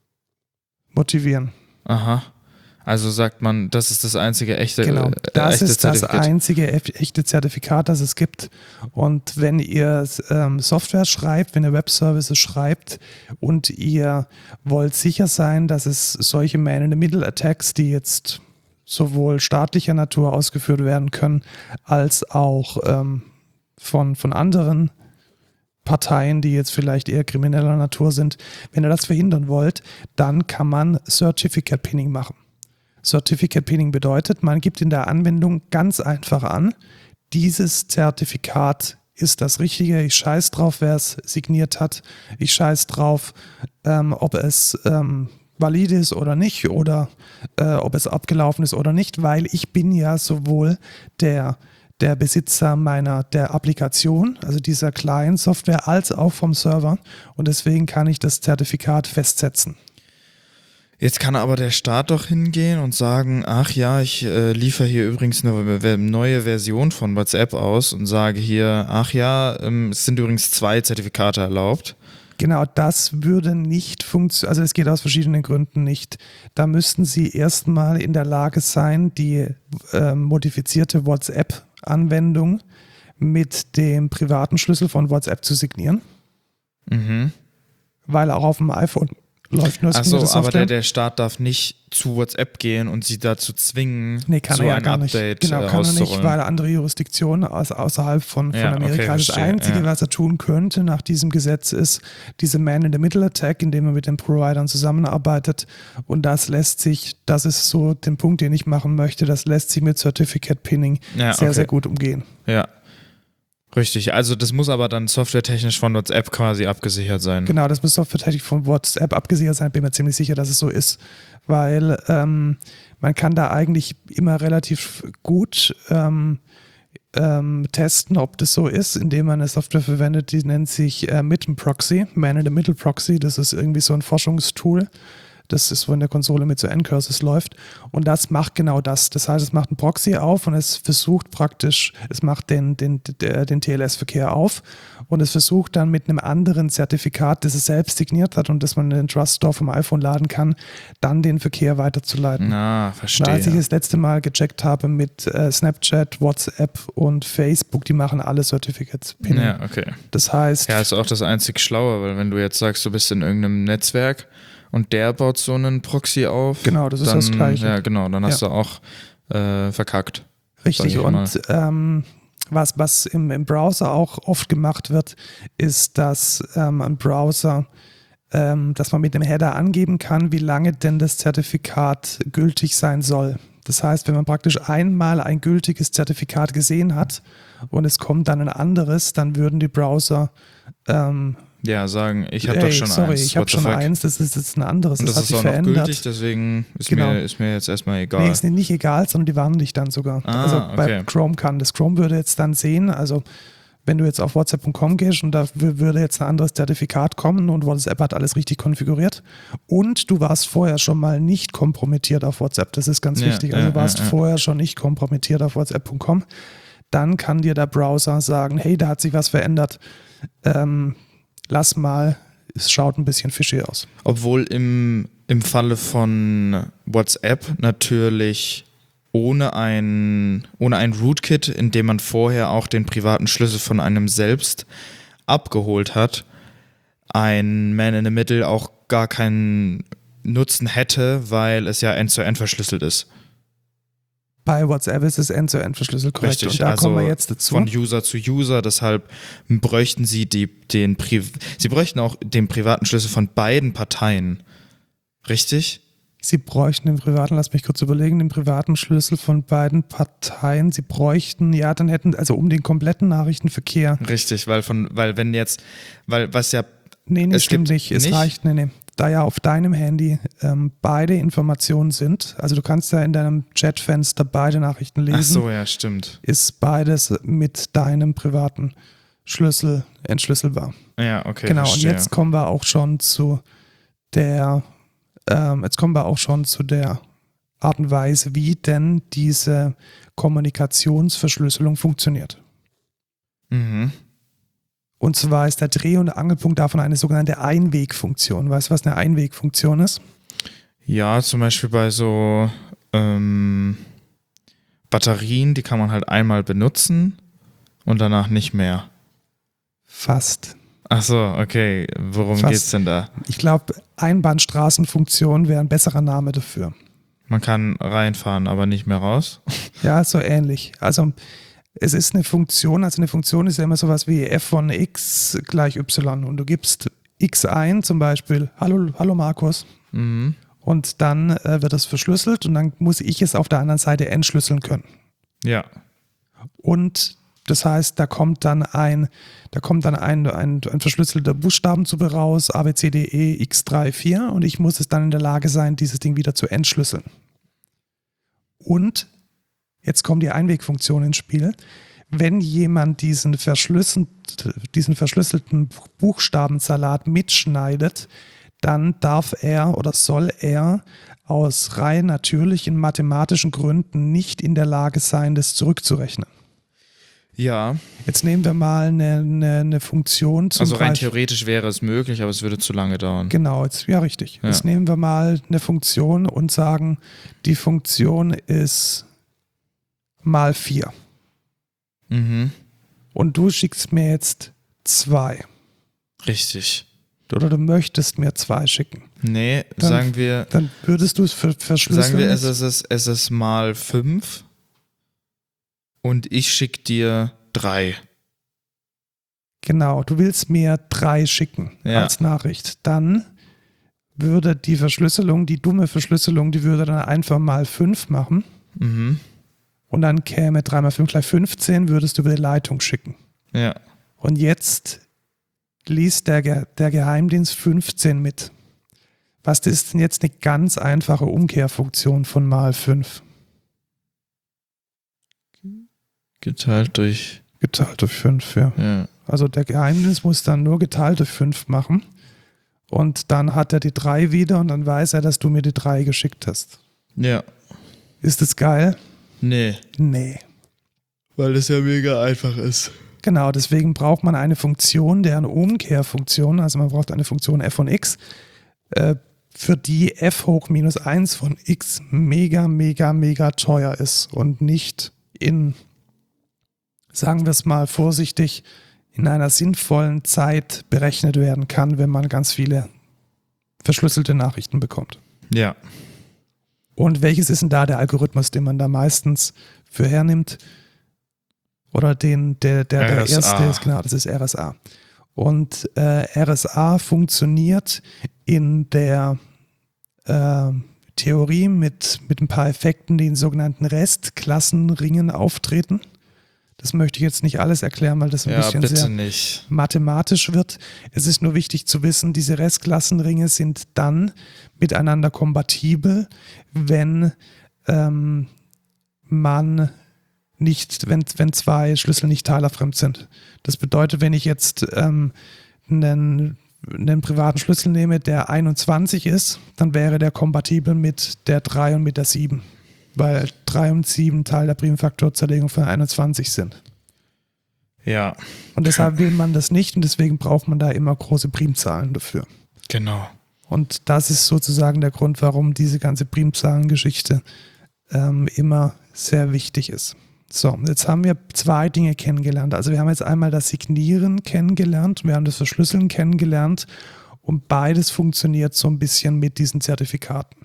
motivieren. Aha. Also sagt man, das ist das einzige echte, Genau, äh, das echte ist das Zertifikat. einzige eff- echte Zertifikat, das es gibt. Und wenn ihr ähm, Software schreibt, wenn ihr Webservices schreibt und ihr wollt sicher sein, dass es solche Man-in-the-Middle-Attacks, die jetzt sowohl staatlicher Natur ausgeführt werden können, als auch ähm, von, von anderen Parteien, die jetzt vielleicht eher krimineller Natur sind, wenn ihr das verhindern wollt, dann kann man Certificate Pinning machen. Certificate Pinning bedeutet, man gibt in der Anwendung ganz einfach an, dieses Zertifikat ist das Richtige, ich scheiß drauf, wer es signiert hat, ich scheiß drauf, ähm, ob es ähm, valid ist oder nicht oder äh, ob es abgelaufen ist oder nicht, weil ich bin ja sowohl der, der Besitzer meiner, der Applikation, also dieser Client-Software, als auch vom Server und deswegen kann ich das Zertifikat festsetzen. Jetzt kann aber der Staat doch hingehen und sagen, ach ja, ich äh, liefere hier übrigens eine neue Version von WhatsApp aus und sage hier, ach ja, ähm, es sind übrigens zwei Zertifikate erlaubt. Genau, das würde nicht funktionieren, also es geht aus verschiedenen Gründen nicht. Da müssten Sie erstmal in der Lage sein, die äh, modifizierte WhatsApp-Anwendung mit dem privaten Schlüssel von WhatsApp zu signieren. Mhm. Weil auch auf dem iPhone läuft nur Achso, signierte aber Software. der, der Staat darf nicht zu WhatsApp gehen und sie dazu zwingen, Nee, kann so er ja ein gar nicht. Update Genau, äh, kann er nicht, auszurollen. weil andere Jurisdiktionen aus, außerhalb von, von Ja, Amerika. okay, das verstehe, Einzige, ja. was er tun könnte nach diesem Gesetz, ist diese Man-in-the-Middle-Attack, indem er mit den Providern zusammenarbeitet. Und das lässt sich, das ist so den Punkt, den ich machen möchte, das lässt sich mit Certificate Pinning Ja, sehr, okay. sehr gut umgehen. Ja. Richtig, also das muss aber dann softwaretechnisch von WhatsApp quasi abgesichert sein. Genau, das muss softwaretechnisch von WhatsApp abgesichert sein, bin mir ziemlich sicher, dass es so ist, weil ähm, man kann da eigentlich immer relativ gut ähm, ähm, testen, ob das so ist, indem man eine Software verwendet, die nennt sich äh, Mitten Proxy, Man-in-the-Middle Proxy, das ist irgendwie so ein Forschungstool. Das ist, wo in der Konsole mit so N-Curses läuft. Und das macht genau das. Das heißt, es macht einen Proxy auf und es versucht praktisch, es macht den, den, den, den T L S-Verkehr auf und es versucht dann mit einem anderen Zertifikat, das es selbst signiert hat und das man in den Trust Store vom iPhone laden kann, dann den Verkehr weiterzuleiten. Na, verstehe. Und als ich das letzte Mal gecheckt habe mit äh, Snapchat, WhatsApp und Facebook, die machen alle Certificates Pinning. Ja, okay. Das heißt, Ja, ist auch das einzig Schlaue, weil wenn du jetzt sagst, du bist in irgendeinem Netzwerk und der baut so einen Proxy auf, Genau, das ist dann, das Gleiche. Ja, genau, dann hast Ja. du auch äh, verkackt. richtig, sag ich mal. und ähm, was, was im, im Browser auch oft gemacht wird, ist, dass ähm, ein Browser, ähm, dass man mit dem Header angeben kann, wie lange denn das Zertifikat gültig sein soll. Das heißt, wenn man praktisch einmal ein gültiges Zertifikat gesehen hat und es kommt dann ein anderes, dann würden die Browser ähm, Ja, sagen, ich habe ey, doch schon sorry, eins. ich habe what the schon fuck? eins, das ist jetzt ein anderes, Und das, das hat ist sich auch noch verändert. gültig, deswegen ist, Genau. mir, ist mir jetzt erstmal egal. Nee, ist nicht egal, sondern die warnen dich dann sogar. Ah, also bei okay. Chrome kann das. Chrome würde jetzt dann sehen, also wenn du jetzt auf WhatsApp punkt com gehst und da w- würde jetzt ein anderes Zertifikat kommen und WhatsApp hat alles richtig konfiguriert und du warst vorher schon mal nicht kompromittiert auf WhatsApp, das ist ganz Ja, wichtig, also ja, du warst ja, ja. vorher schon nicht kompromittiert auf WhatsApp punkt com, dann kann dir der Browser sagen, hey, da hat sich was verändert, ähm, lass mal, es schaut ein bisschen fishy aus. Obwohl im, im Falle von WhatsApp natürlich ohne ein, ohne ein Rootkit, in dem man vorher auch den privaten Schlüssel von einem selbst abgeholt hat, ein Man-in-the-Middle auch gar keinen Nutzen hätte, weil es ja End-to-End verschlüsselt ist. Bei WhatsApp ist es End-to-End verschlüsselt, korrekt. Richtig, und da also kommen wir jetzt dazu. von User zu User, deshalb bräuchten sie die, den Pri- sie bräuchten auch den privaten Schlüssel von beiden Parteien. Richtig? Sie bräuchten den privaten, lass mich kurz überlegen, den privaten Schlüssel von beiden Parteien. Sie bräuchten, ja, dann hätten, also um den kompletten Nachrichtenverkehr. Richtig, weil von, weil wenn jetzt, weil was ja Nee, nee, Es stimmt gibt nicht. Es nicht? reicht, nee, nee. Da ja auf deinem Handy ähm, beide Informationen sind, also du kannst ja in deinem Chatfenster beide Nachrichten lesen, Ach so, ja, stimmt. ist beides mit deinem privaten Schlüssel entschlüsselbar. Ja, okay, Genau, verstehe. und jetzt kommen wir auch schon zu der, ähm, jetzt kommen wir auch schon zu der Art und Weise, wie denn diese Kommunikationsverschlüsselung funktioniert. Mhm. Und zwar ist der Dreh- und Angelpunkt davon eine sogenannte Einwegfunktion. Weißt du, was eine Einwegfunktion ist? Ja, zum Beispiel bei so ähm, Batterien, die kann man halt einmal benutzen und danach nicht mehr. Fast. Ach so, okay. Worum Fast. geht's denn da? Ich glaube, Einbahnstraßenfunktion wäre ein besserer Name dafür. Man kann reinfahren, aber nicht mehr raus. Ja, so ähnlich. Also es ist eine Funktion, also eine Funktion ist ja immer sowas wie f von x gleich y und du gibst x ein, zum Beispiel, hallo, hallo Markus, Mhm. und dann äh, wird das verschlüsselt und dann muss ich es auf der anderen Seite entschlüsseln können. Ja. Und das heißt, da kommt dann ein, da kommt dann ein, ein, ein verschlüsselter Buchstabenzug raus, A, B, C, D, E, X, drei, vier und ich muss es dann in der Lage sein, dieses Ding wieder zu entschlüsseln. Und jetzt kommt die Einwegfunktion ins Spiel. Wenn jemand diesen, verschlüsselt, diesen verschlüsselten Buchstabensalat mitschneidet, dann darf er oder soll er aus rein natürlichen mathematischen Gründen nicht in der Lage sein, das zurückzurechnen. Ja. Jetzt nehmen wir mal eine, eine, eine Funktion zum Also rein Beispiel. theoretisch wäre es möglich, aber es würde zu lange dauern. Genau, jetzt, ja richtig. Ja. Jetzt nehmen wir mal eine Funktion und sagen, die Funktion ist mal vier. Mhm. Und du schickst mir jetzt zwei. Richtig. Oder du möchtest mir zwei schicken. Nee, Dann- sagen wir, Dann würdest du es ver- verschlüsseln. sagen wir, es ist, es ist mal fünf und ich schicke dir drei. Genau, du willst mir drei schicken Ja. als Nachricht. Dann würde die Verschlüsselung, die dumme Verschlüsselung, die würde dann einfach mal fünf machen. Mhm. Und dann käme drei mal fünf gleich fünfzehn, würdest du über die Leitung schicken. Ja. Und jetzt liest der, Ge- der Geheimdienst fünfzehn mit. Was ist denn jetzt eine ganz einfache Umkehrfunktion von mal fünf? Geteilt durch, Geteilt durch fünf, ja. ja. Also der Geheimdienst muss dann nur geteilt durch fünf machen. Und dann hat er die drei wieder und dann weiß er, dass du mir die drei geschickt hast. Ja. Ist das geil? Nee. Nee. Weil es ja mega einfach ist. Genau, deswegen braucht man eine Funktion, deren Umkehrfunktion, also man braucht eine Funktion f von x, äh, für die f hoch minus eins von x mega, mega, mega teuer ist und nicht in, sagen wir es mal vorsichtig, in einer sinnvollen Zeit berechnet werden kann, wenn man ganz viele verschlüsselte Nachrichten bekommt. Ja. Und welches ist denn da der Algorithmus, den man da meistens für hernimmt? Oder den, der, der, der R S A. erste ist, genau, das ist R S A. Und äh, R S A funktioniert in der äh, Theorie mit, mit ein paar Effekten, die in sogenannten Restklassenringen auftreten. Das möchte ich jetzt nicht alles erklären, weil das ein Ja, bisschen bitte sehr nicht. mathematisch wird. Es ist nur wichtig zu wissen, diese Restklassenringe sind dann miteinander kompatibel, wenn ähm, man nicht, wenn, wenn zwei Schlüssel nicht teilerfremd sind. Das bedeutet, wenn ich jetzt ähm, einen, einen privaten Schlüssel nehme, der einundzwanzig ist, dann wäre der kompatibel mit der drei und mit der sieben. Weil drei und sieben Teil der Primfaktorzerlegung von einundzwanzig sind. Ja. Und deshalb will man das nicht und deswegen braucht man da immer große Primzahlen dafür. Genau. Und das ist sozusagen der Grund, warum diese ganze Primzahlengeschichte ähm, immer sehr wichtig ist. So, jetzt haben wir zwei Dinge kennengelernt. Also wir haben jetzt einmal das Signieren kennengelernt, wir haben das Verschlüsseln kennengelernt und beides funktioniert so ein bisschen mit diesen Zertifikaten.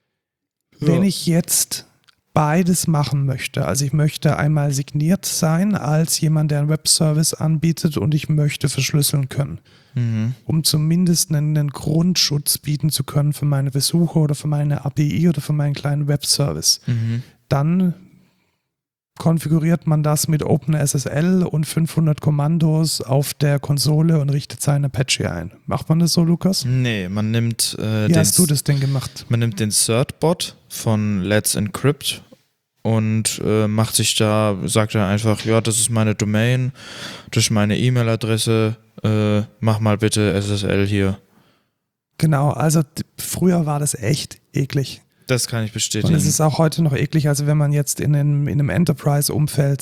Ja. Wenn ich jetzt beides machen möchte, also ich möchte einmal signiert sein als jemand, der einen Webservice anbietet und ich möchte verschlüsseln können, Mhm. um zumindest einen, einen Grundschutz bieten zu können für meine Besucher oder für meine A P I oder für meinen kleinen Webservice. Mhm. Dann konfiguriert man das mit OpenSSL und fünfhundert Kommandos auf der Konsole und richtet seinen Apache ein. Macht man das so, Lukas? Nee, man nimmt äh, Wie den, hast du das denn gemacht? man nimmt den Certbot von Let's Encrypt und äh, macht sich da, sagt er einfach, ja, das ist meine Domain, das ist meine E-Mail-Adresse, äh, mach mal bitte S S L hier. Genau, also d- früher war das echt eklig. Das kann ich bestätigen. Und es ist auch heute noch eklig, also wenn man jetzt in einem, in einem Enterprise-Umfeld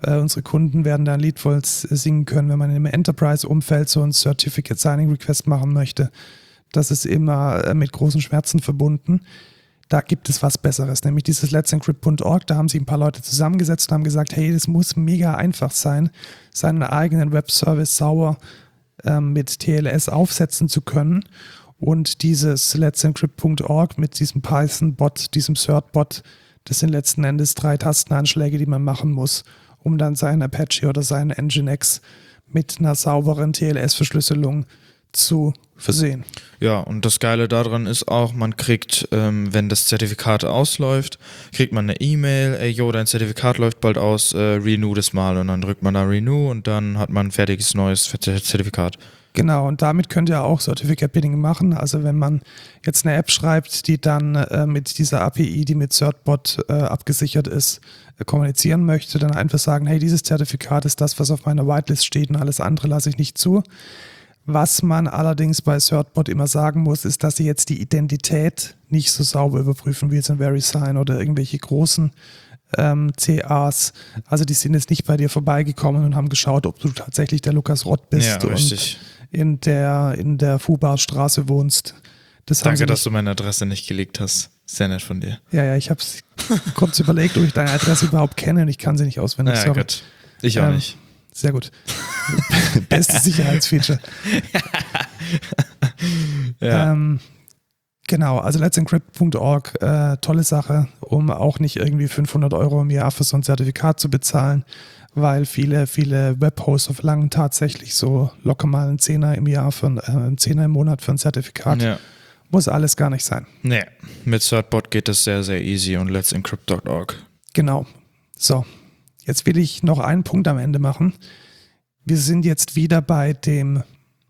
Äh, unsere Kunden werden da ein Lied voll singen können, wenn man im Enterprise-Umfeld so ein Certificate Signing Request machen möchte. Das ist immer äh, mit großen Schmerzen verbunden. Da gibt es was Besseres, nämlich dieses let's encrypt punkt org. Da haben sich ein paar Leute zusammengesetzt und haben gesagt, hey, das muss mega einfach sein, seinen eigenen Webservice sauber ähm, mit T L S aufsetzen zu können. Und dieses let's encrypt punkt org mit diesem Python-Bot, diesem Cert-Bot, das sind letzten Endes drei Tastenanschläge, die man machen muss, um dann seinen Apache oder seinen Nginx mit einer sauberen T L S-Verschlüsselung zu versehen. Ja, und das Geile daran ist auch, man kriegt, ähm, wenn das Zertifikat ausläuft, kriegt man eine E-Mail, ey, yo, dein Zertifikat läuft bald aus, äh, renew das mal. Und dann drückt man da Renew und dann hat man ein fertiges neues Zertifikat. Genau, und damit könnt ihr auch Certificate Bidding machen. Also wenn man jetzt eine App schreibt, die dann äh, mit dieser A P I, die mit Certbot äh, abgesichert ist, äh, kommunizieren möchte, dann einfach sagen, hey, dieses Zertifikat ist das, was auf meiner Whitelist steht und alles andere lasse ich nicht zu. Was man allerdings bei Certbot immer sagen muss, ist, dass sie jetzt die Identität nicht so sauber überprüfen wie jetzt ein VeriSign oder irgendwelche großen ähm, C As. Also die sind jetzt nicht bei dir vorbeigekommen und haben geschaut, ob du tatsächlich der Lukas Rott bist Ja, richtig. und in der, in der Fuhrbarstraße wohnst. Das haben Danke, sie dass nicht, du meine Adresse nicht gelegt hast. Sehr nett von dir. ja, ja, ich habe kurz überlegt, ob ich deine Adresse überhaupt kenne und ich kann sie nicht auswendig. Ja, sorry. gut. Ich auch Ähm, nicht. Sehr gut. Bestes Sicherheitsfeature. Ja. Ähm, genau, also let's encrypt punkt org, äh, tolle Sache, um auch nicht irgendwie fünfhundert Euro im Jahr für so ein Zertifikat zu bezahlen, weil viele, viele Webhoster verlangen tatsächlich so locker mal einen Zehner im Jahr, für ein, äh, einen Zehner im Monat für ein Zertifikat. Ja. Muss alles gar nicht sein. Nee, mit Certbot geht das sehr, sehr easy und let's encrypt punkt org. Genau. So, jetzt will ich noch einen Punkt am Ende machen. Wir sind jetzt wieder bei dem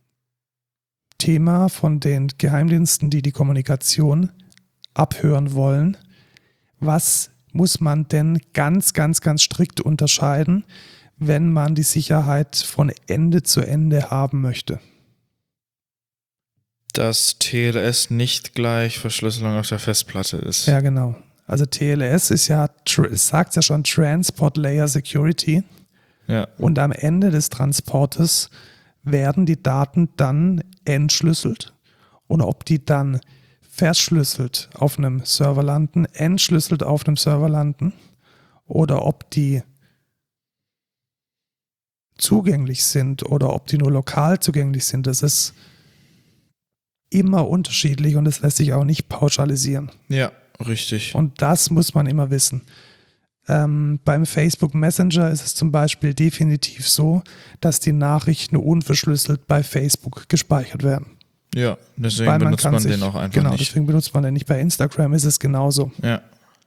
Thema von den Geheimdiensten, die die Kommunikation abhören wollen. Was muss man denn ganz, ganz, ganz strikt unterscheiden, wenn man die Sicherheit von Ende zu Ende haben möchte? Dass T L S nicht gleich Verschlüsselung auf der Festplatte ist. Ja, genau. Also T L S ist ja, es sagt ja schon Transport Layer Security. Ja. Und am Ende des Transportes werden die Daten dann entschlüsselt. Und ob die dann verschlüsselt auf einem Server landen, entschlüsselt auf einem Server landen oder ob die zugänglich sind oder ob die nur lokal zugänglich sind, das ist immer unterschiedlich und das lässt sich auch nicht pauschalisieren. Ja, richtig. Und das muss man immer wissen. Ähm, beim Facebook Messenger ist es zum Beispiel definitiv so, dass die Nachrichten unverschlüsselt bei Facebook gespeichert werden. Ja, deswegen Weil benutzt man, sich, den auch einfach genau, nicht. deswegen benutzt man den nicht. Bei Instagram ist es genauso. Ja.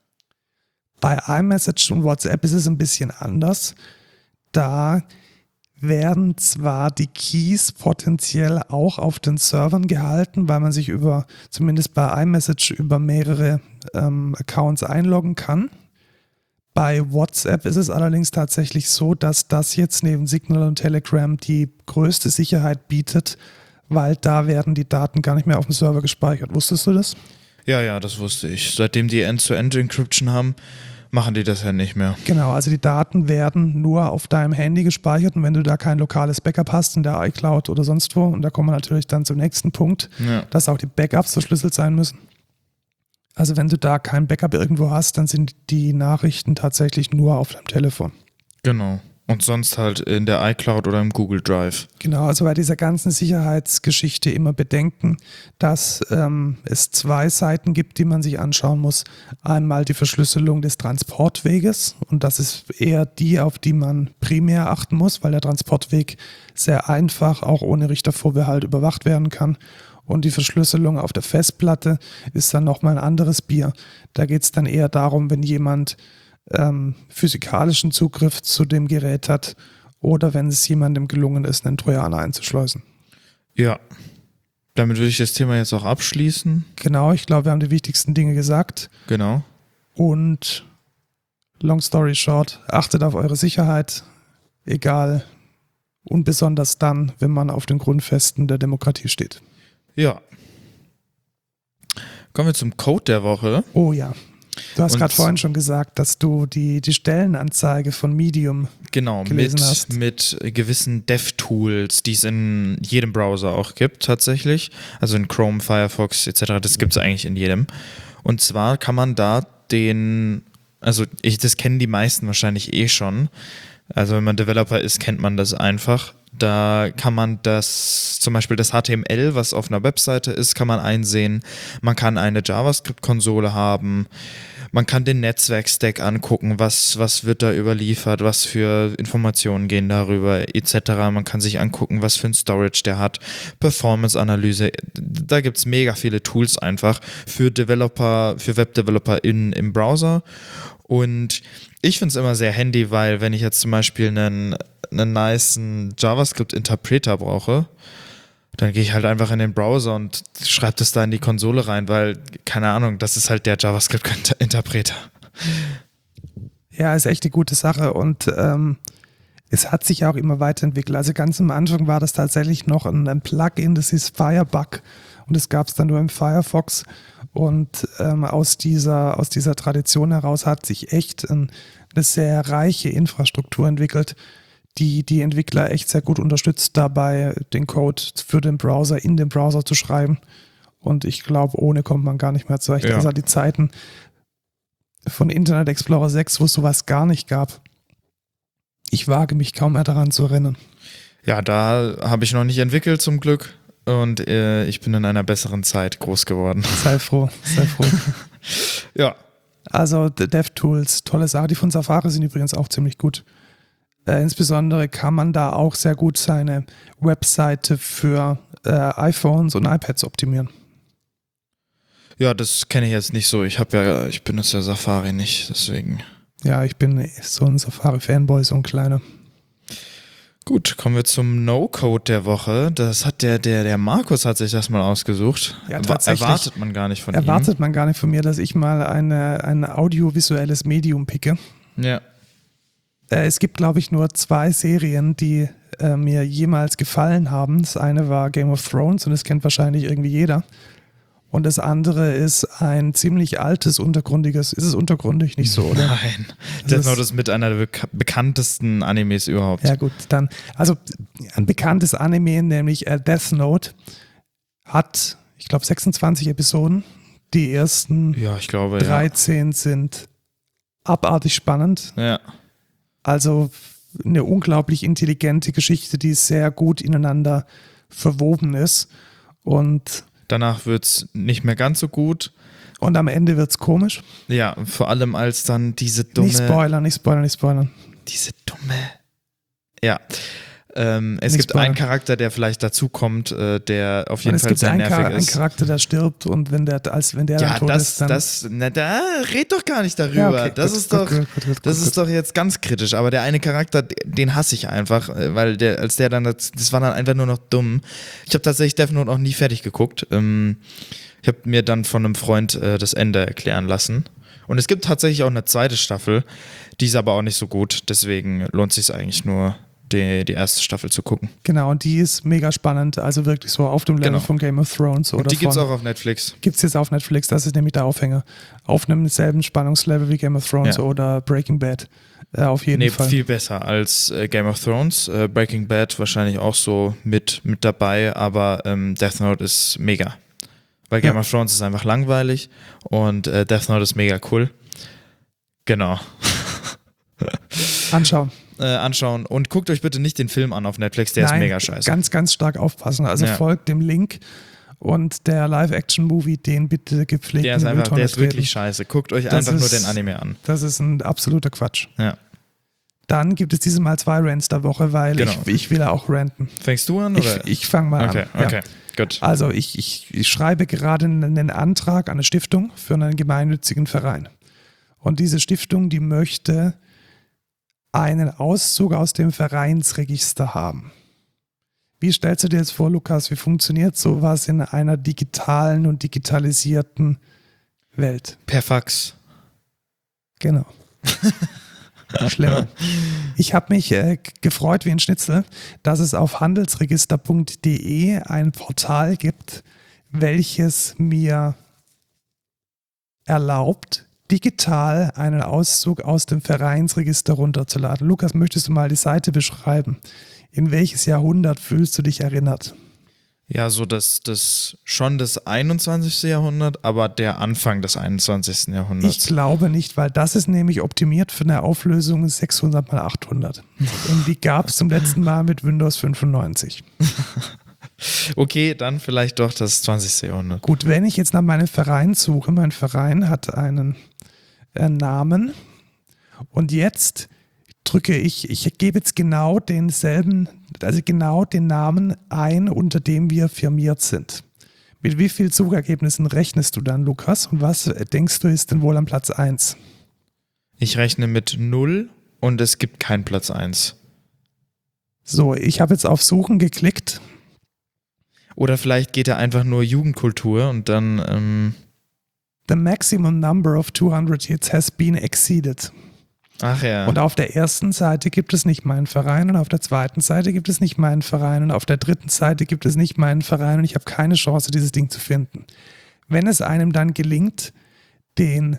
Bei iMessage und WhatsApp ist es ein bisschen anders. Da werden zwar die Keys potenziell auch auf den Servern gehalten, weil man sich über, zumindest bei iMessage, über mehrere ähm, Accounts einloggen kann. Bei WhatsApp ist es allerdings tatsächlich so, dass das jetzt neben Signal und Telegram die größte Sicherheit bietet, weil da werden die Daten gar nicht mehr auf dem Server gespeichert. Wusstest du das? Ja, ja, das wusste ich. Seitdem die End-to-End-Encryption haben, machen die das ja nicht mehr. Genau, also die Daten werden nur auf deinem Handy gespeichert und wenn du da kein lokales Backup hast in der iCloud oder sonst wo, und da kommen wir natürlich dann zum nächsten Punkt, Ja. dass auch die Backups verschlüsselt sein müssen. Also wenn du da kein Backup irgendwo hast, dann sind die Nachrichten tatsächlich nur auf deinem Telefon. Genau. Und sonst halt in der iCloud oder im Google Drive. Genau, also bei dieser ganzen Sicherheitsgeschichte immer bedenken, dass ähm, es zwei Seiten gibt, die man sich anschauen muss. Einmal die Verschlüsselung des Transportweges und das ist eher die, auf die man primär achten muss, weil der Transportweg sehr einfach, auch ohne Richtervorbehalt überwacht werden kann. Und die Verschlüsselung auf der Festplatte ist dann nochmal ein anderes Bier. Da geht es dann eher darum, wenn jemand ähm, physikalischen Zugriff zu dem Gerät hat oder wenn es jemandem gelungen ist, einen Trojaner einzuschleusen. Ja. Damit würde ich das Thema jetzt auch abschließen. Genau, ich glaube, wir haben die wichtigsten Dinge gesagt. Genau. Und long story short, achtet auf eure Sicherheit, egal und besonders dann, wenn man auf den Grundfesten der Demokratie steht. Ja. Kommen wir zum Code der Woche. Oh ja. Du hast Und- gerade vorhin schon gesagt, dass du die, die Stellenanzeige von Medium Genau, gelesen mit, hast. mit gewissen Dev-Tools, die es in jedem Browser auch gibt tatsächlich. Also in Chrome, Firefox et cetera. Das gibt es eigentlich in jedem. Und zwar kann man da den, also ich, das kennen die meisten wahrscheinlich eh schon. Also wenn man Developer ist, kennt man das einfach. Da kann man das, zum Beispiel das H T M L, was auf einer Webseite ist, kann man einsehen. Man kann eine JavaScript-Konsole haben. Man kann den Netzwerk-Stack angucken, was, was wird da überliefert, was für Informationen gehen darüber et cetera. Man kann sich angucken, was für ein Storage der hat, Performance-Analyse. Da gibt es mega viele Tools einfach für Developer, für Webdeveloper in, im Browser. Und ich finde es immer sehr handy, weil wenn ich jetzt zum Beispiel einen, einen nicen JavaScript-Interpreter brauche, dann gehe ich halt einfach in den Browser und schreibe das da in die Konsole rein, weil, keine Ahnung, das ist halt der JavaScript-Interpreter. Ja, ist echt eine gute Sache und ähm, es hat sich auch immer weiterentwickelt. Also ganz am Anfang war das tatsächlich noch ein, ein Plugin, das hieß Firebug und das gab es dann nur im Firefox und ähm, aus dieser, aus dieser Tradition heraus hat sich echt ein, eine sehr reiche Infrastruktur entwickelt, die die Entwickler echt sehr gut unterstützt, dabei den Code für den Browser in den Browser zu schreiben. Und ich glaube, ohne kommt man gar nicht mehr zurecht. Ja. Also die Zeiten von Internet Explorer sechs, wo es sowas gar nicht gab. Ich wage mich kaum mehr daran zu erinnern. Ja, da habe ich noch nicht entwickelt zum Glück und äh, ich bin in einer besseren Zeit groß geworden. Sei froh, sei froh. Ja. Also DevTools, tolle Sache. Die von Safari sind übrigens auch ziemlich gut. Äh, insbesondere kann man da auch sehr gut seine Webseite für äh, iPhones und iPads optimieren. Ja, das kenne ich jetzt nicht so. Ich habe ja, ich benutze ja Safari nicht, deswegen. Ja, ich bin so ein Safari-Fanboy, so ein kleiner. Gut, kommen wir zum No-Code der Woche. Das hat der, der, der Markus hat sich das mal ausgesucht. Ja, Erwa- tatsächlich. Erwartet man gar nicht von Erwartet man gar nicht von mir, dass ich mal eine, ein audiovisuelles Medium picke. ihm. Ja. Äh, es gibt, glaube ich, nur zwei Serien, die äh, mir jemals gefallen haben. Das eine war Game of Thrones und das kennt wahrscheinlich irgendwie jeder. Und das andere ist ein ziemlich altes, untergründiges, ist es untergründig? Nicht so, oder? Nein. Das Death ist- Note ist mit einer der beka- bekanntesten Animes überhaupt. Ja gut, dann, also ein bekanntes Anime, nämlich äh, Death Note, hat, ich glaube, sechsundzwanzig Episoden. Die ersten Ja, ich glaube, dreizehn sind abartig spannend. ja. Ja. Also eine unglaublich intelligente Geschichte, die sehr gut ineinander verwoben ist. Und, Danach wird es nicht mehr ganz so gut. und am Ende wird es komisch. Ja, vor allem als dann diese dumme... Nicht spoilern, nicht spoilern, nicht spoilern. Diese dumme... Ja. Ähm, es Nicht gibt spoilern. einen Charakter, der vielleicht dazukommt, äh, der auf Und jeden es Fall gibt sehr einen, nervig Char- einen ist. Charakter, der stirbt und wenn der, als wenn der Ja, dann tot das, ist, dann... das, na, da red doch gar nicht darüber. Ja, okay, das gut, ist gut, doch, gut, gut, gut, das gut, ist doch jetzt ganz kritisch. Aber der eine Charakter, den hasse ich einfach, äh, weil der, als der dann, das, das war dann einfach nur noch dumm. Ich habe tatsächlich Death Note auch nie fertig geguckt. Ähm, ich habe mir dann von einem Freund äh, das Ende erklären lassen. Und es gibt tatsächlich auch eine zweite Staffel, die ist aber auch nicht so gut. Deswegen lohnt es sich eigentlich nur, die, die erste Staffel zu gucken. Genau, und die ist mega spannend, also wirklich so auf dem Level Genau. von Game of Thrones. Oder Und die gibt's von, auch auf Netflix. Gibt's jetzt auf Netflix, das ist nämlich der Aufhänger. Auf einem selben Spannungslevel wie Game of Thrones Ja. oder Breaking Bad. Äh, auf jeden Nee, Fall. viel besser als äh, Game of Thrones. Äh, Breaking Bad wahrscheinlich auch so mit, mit dabei, aber ähm, Death Note ist mega. Weil Game Ja. of Thrones ist einfach langweilig und äh, Death Note ist mega cool. Genau. Anschauen. Äh, anschauen und guckt euch bitte nicht den Film an auf Netflix, der Nein, ist mega scheiße. Ganz, ganz stark aufpassen. Also Ja. folgt dem Link und der Live-Action-Movie, den bitte gepflegt Der ist in die einfach, der Mülltonne ist wirklich treten. scheiße. Guckt euch Das einfach nur ist- den Anime an. Das ist ein absoluter Quatsch. Ja. Dann gibt es dieses Mal zwei Rants der Woche, weil Genau. ich, ich will auch ranten. Fängst du an? Ich, Oder? ich fange mal okay, an. Ja. okay, gut. Also ich, ich, ich schreibe gerade einen Antrag an eine Stiftung für einen gemeinnützigen Verein. Und diese Stiftung, die möchte einen Auszug aus dem Vereinsregister haben. Wie stellst du dir jetzt vor, Lukas, wie funktioniert sowas in einer digitalen und digitalisierten Welt? Per Fax. Genau. Schlimm. Ich habe mich äh, gefreut wie ein Schnitzel, dass es auf handelsregister punkt de ein Portal gibt, welches mir erlaubt, digital einen Auszug aus dem Vereinsregister runterzuladen. Lukas, möchtest du mal die Seite beschreiben? In welches Jahrhundert fühlst du dich erinnert? Ja, so das, das schon das einundzwanzigste. Jahrhundert, aber der Anfang des einundzwanzigsten. Jahrhunderts. Ich glaube nicht, weil das ist nämlich optimiert für eine Auflösung sechshundert mal achthundert. Und die gab es zum letzten Mal mit Windows fünfundneunzig. Okay, dann vielleicht doch das zwanzigste. Jahrhundert. Gut, wenn ich jetzt nach meinem Verein suche, mein Verein hat einen äh, Namen und jetzt drücke ich, ich gebe jetzt genau denselben, also genau den Namen ein, unter dem wir firmiert sind. Mit wie vielen Suchergebnissen rechnest du dann, Lukas? Und was denkst du ist denn wohl am Platz eins? Ich rechne mit null und es gibt keinen Platz eins. So, ich habe jetzt auf Suchen geklickt. Oder vielleicht geht er einfach nur Jugendkultur und dann... Ähm The maximum number of two hundred hits has been exceeded. Ach ja. Und auf der ersten Seite gibt es nicht meinen Verein und auf der zweiten Seite gibt es nicht meinen Verein und auf der dritten Seite gibt es nicht meinen Verein und ich habe keine Chance, dieses Ding zu finden. Wenn es einem dann gelingt, den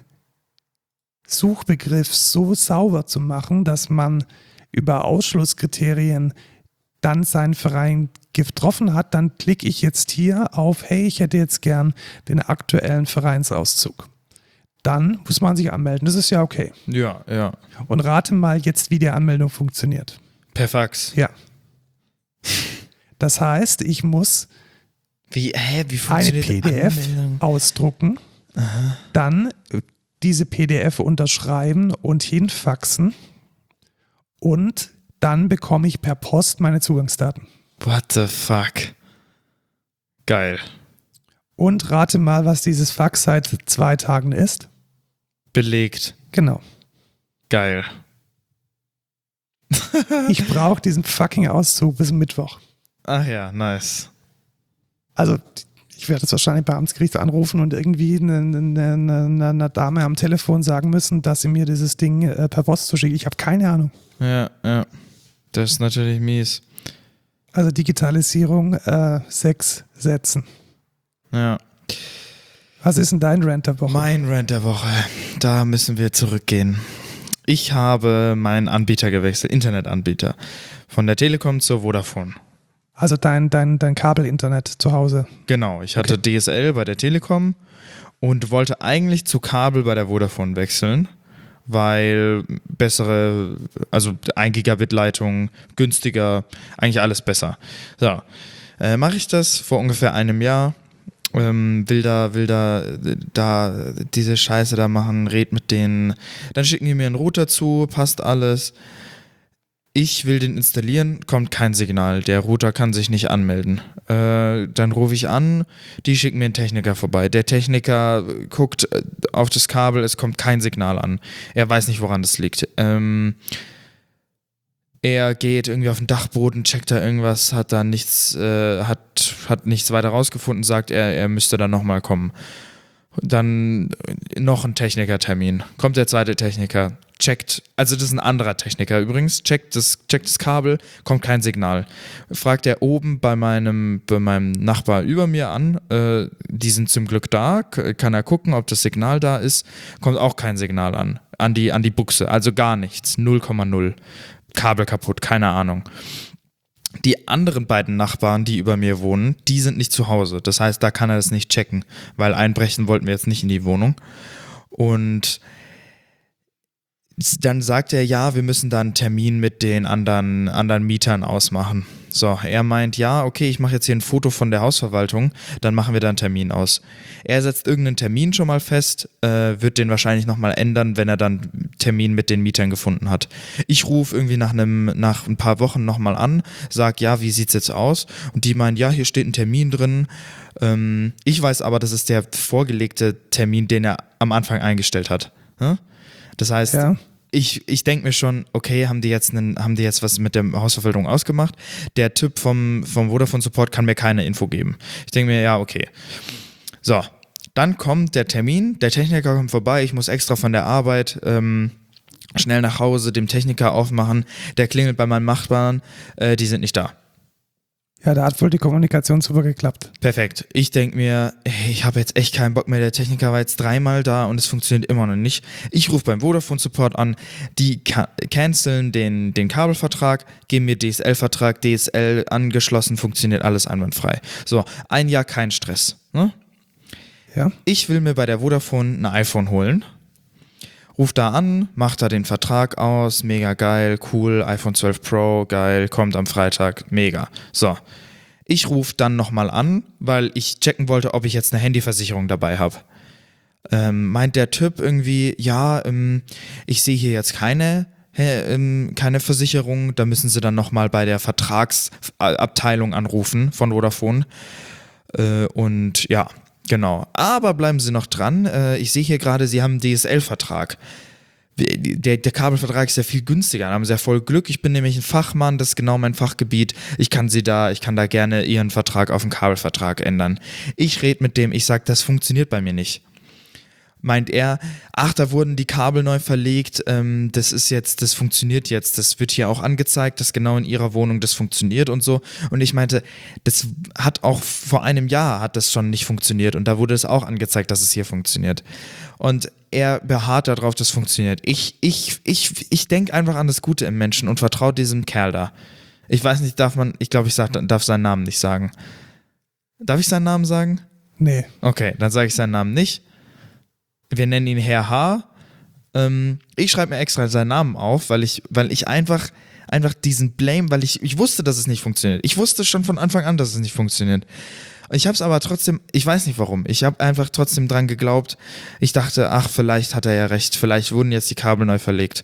Suchbegriff so sauber zu machen, dass man über Ausschlusskriterien dann seinen Verein getroffen hat, dann klicke ich jetzt hier auf, hey, ich hätte jetzt gern den aktuellen Vereinsauszug. Dann muss man sich anmelden. Das ist ja okay. Ja, ja. Und rate mal jetzt, wie die Anmeldung funktioniert. Per Fax. Ja. Das heißt, ich muss wie, hä, wie eine funktioniert P D F Anmeldung? ausdrucken, Aha. dann diese P D F unterschreiben und hinfaxen und dann bekomme ich per Post meine Zugangsdaten. What the fuck? Geil. Und rate mal, was dieses Fax seit zwei Tagen ist. Belegt. Genau. Geil. Ich brauche diesen fucking Auszug bis Mittwoch. Ach ja, nice. Also ich werde jetzt wahrscheinlich beim Amtsgericht anrufen und irgendwie eine, eine, eine, eine Dame am Telefon sagen müssen, dass sie mir dieses Ding äh, per Post zuschickt. Ich habe keine Ahnung. Ja, ja. Das ist natürlich mies. Also Digitalisierung, äh, sechs Sätzen. Ja. Was ist denn dein Rant der Woche? Mein Rant der Woche. Da müssen wir zurückgehen. Ich habe meinen Anbieter gewechselt, Internetanbieter. Von der Telekom zur Vodafone. Also dein, dein, dein Kabelinternet zu Hause. Genau, ich hatte okay. D S L bei der Telekom und wollte eigentlich zu Kabel bei der Vodafone wechseln, weil bessere, also ein Gigabit Leitung, günstiger, eigentlich alles besser. So, äh, mache ich das vor ungefähr einem Jahr. Ähm, will da, will da, da diese Scheiße da machen, red mit denen, dann schicken die mir einen Router zu, passt alles. Ich will den installieren, kommt kein Signal, der Router kann sich nicht anmelden. Äh, dann rufe ich an, die schicken mir einen Techniker vorbei. Der Techniker guckt auf das Kabel, es kommt kein Signal an. Er weiß nicht, woran das liegt. Ähm, Er geht irgendwie auf den Dachboden, checkt da irgendwas, hat da nichts, äh, hat, hat nichts weiter rausgefunden, sagt er, er müsste dann nochmal kommen. Dann noch ein Technikertermin. Kommt der zweite Techniker, checkt, also das ist ein anderer Techniker übrigens, checkt das, checkt das Kabel, kommt kein Signal. Fragt er oben bei meinem, bei meinem Nachbar über mir an, äh, die sind zum Glück da, kann er gucken, ob das Signal da ist, kommt auch kein Signal an, an die, an die Buchse, also gar nichts, null Komma null. Kabel kaputt, keine Ahnung. Die anderen beiden Nachbarn, die über mir wohnen, die sind nicht zu Hause. Das heißt, da kann er das nicht checken, weil einbrechen wollten wir jetzt nicht in die Wohnung. Und dann sagt er, ja, wir müssen da einen Termin mit den anderen, anderen Mietern ausmachen. So, er meint, ja, okay, ich mache jetzt hier ein Foto von der Hausverwaltung, dann machen wir da einen Termin aus. Er setzt irgendeinen Termin schon mal fest, äh, wird den wahrscheinlich nochmal ändern, wenn er dann einen Termin mit den Mietern gefunden hat. Ich rufe irgendwie nach einem, nach ein paar Wochen nochmal an, sag, ja, wie sieht's jetzt aus? Und die meinen, ja, hier steht ein Termin drin. Ähm, ich weiß aber, das ist der vorgelegte Termin, den er am Anfang eingestellt hat. Hm? Das heißt, ja. ich, ich denke mir schon, okay, haben die jetzt einen, haben die jetzt was mit der Hausverwaltung ausgemacht? Der Typ vom, vom Vodafone Support kann mir keine Info geben. Ich denke mir, ja, okay. So, dann kommt der Termin, der Techniker kommt vorbei, ich muss extra von der Arbeit ähm, schnell nach Hause, dem Techniker aufmachen, der klingelt bei meinen Nachbarn, äh, die sind nicht da. Ja, da hat wohl die Kommunikation super geklappt. Perfekt. Ich denke mir, ey, ich habe jetzt echt keinen Bock mehr. Der Techniker war jetzt dreimal da und es funktioniert immer noch nicht. Ich rufe beim Vodafone Support an, die ca- canceln den, den Kabelvertrag, geben mir D S L-Vertrag, D S L angeschlossen, funktioniert alles einwandfrei. So, ein Jahr kein Stress. Ne? Ja. Ich will mir bei der Vodafone ein iPhone holen. Ruf da an, mach da den Vertrag aus, mega geil, cool, iPhone zwölf Pro, geil, kommt am Freitag, mega. So, ich rufe dann nochmal an, weil ich checken wollte, ob ich jetzt eine Handyversicherung dabei habe. Ähm, meint der Typ irgendwie, ja, ähm, ich sehe hier jetzt keine, äh, ähm, keine Versicherung, da müssen Sie dann nochmal bei der Vertragsabteilung anrufen von Vodafone. Äh, und ja, genau. Aber bleiben Sie noch dran. Äh, ich sehe hier gerade, Sie haben einen D S L-Vertrag. Der, der Kabelvertrag ist ja viel günstiger. Da haben Sie ja voll Glück. Ich bin nämlich ein Fachmann, das ist genau mein Fachgebiet. Ich kann Sie da, ich kann da gerne Ihren Vertrag auf einen Kabelvertrag ändern. Ich rede mit dem, ich sage, das funktioniert bei mir nicht. Meint er, ach, da wurden die Kabel neu verlegt, ähm, das ist jetzt, das funktioniert jetzt, das wird hier auch angezeigt, dass genau in ihrer Wohnung das funktioniert und so. Und ich meinte, das hat auch vor einem Jahr hat das schon nicht funktioniert und da wurde es auch angezeigt, dass es hier funktioniert. Und er beharrt darauf, dass es funktioniert. Ich, ich, ich, ich denke einfach an das Gute im Menschen und vertraue diesem Kerl da. Ich weiß nicht, darf man, ich glaube, ich sag, darf seinen Namen nicht sagen. Darf ich seinen Namen sagen? Nee. Okay, dann sage ich seinen Namen nicht. Wir nennen ihn Herr H. Ähm, ich schreibe mir extra seinen Namen auf, weil ich, weil ich einfach, einfach diesen Blame, weil ich, ich wusste, dass es nicht funktioniert. Ich wusste schon von Anfang an, dass es nicht funktioniert. Ich habe es aber trotzdem, ich weiß nicht warum, ich habe einfach trotzdem dran geglaubt. Ich dachte, ach, vielleicht hat er ja recht, vielleicht wurden jetzt die Kabel neu verlegt.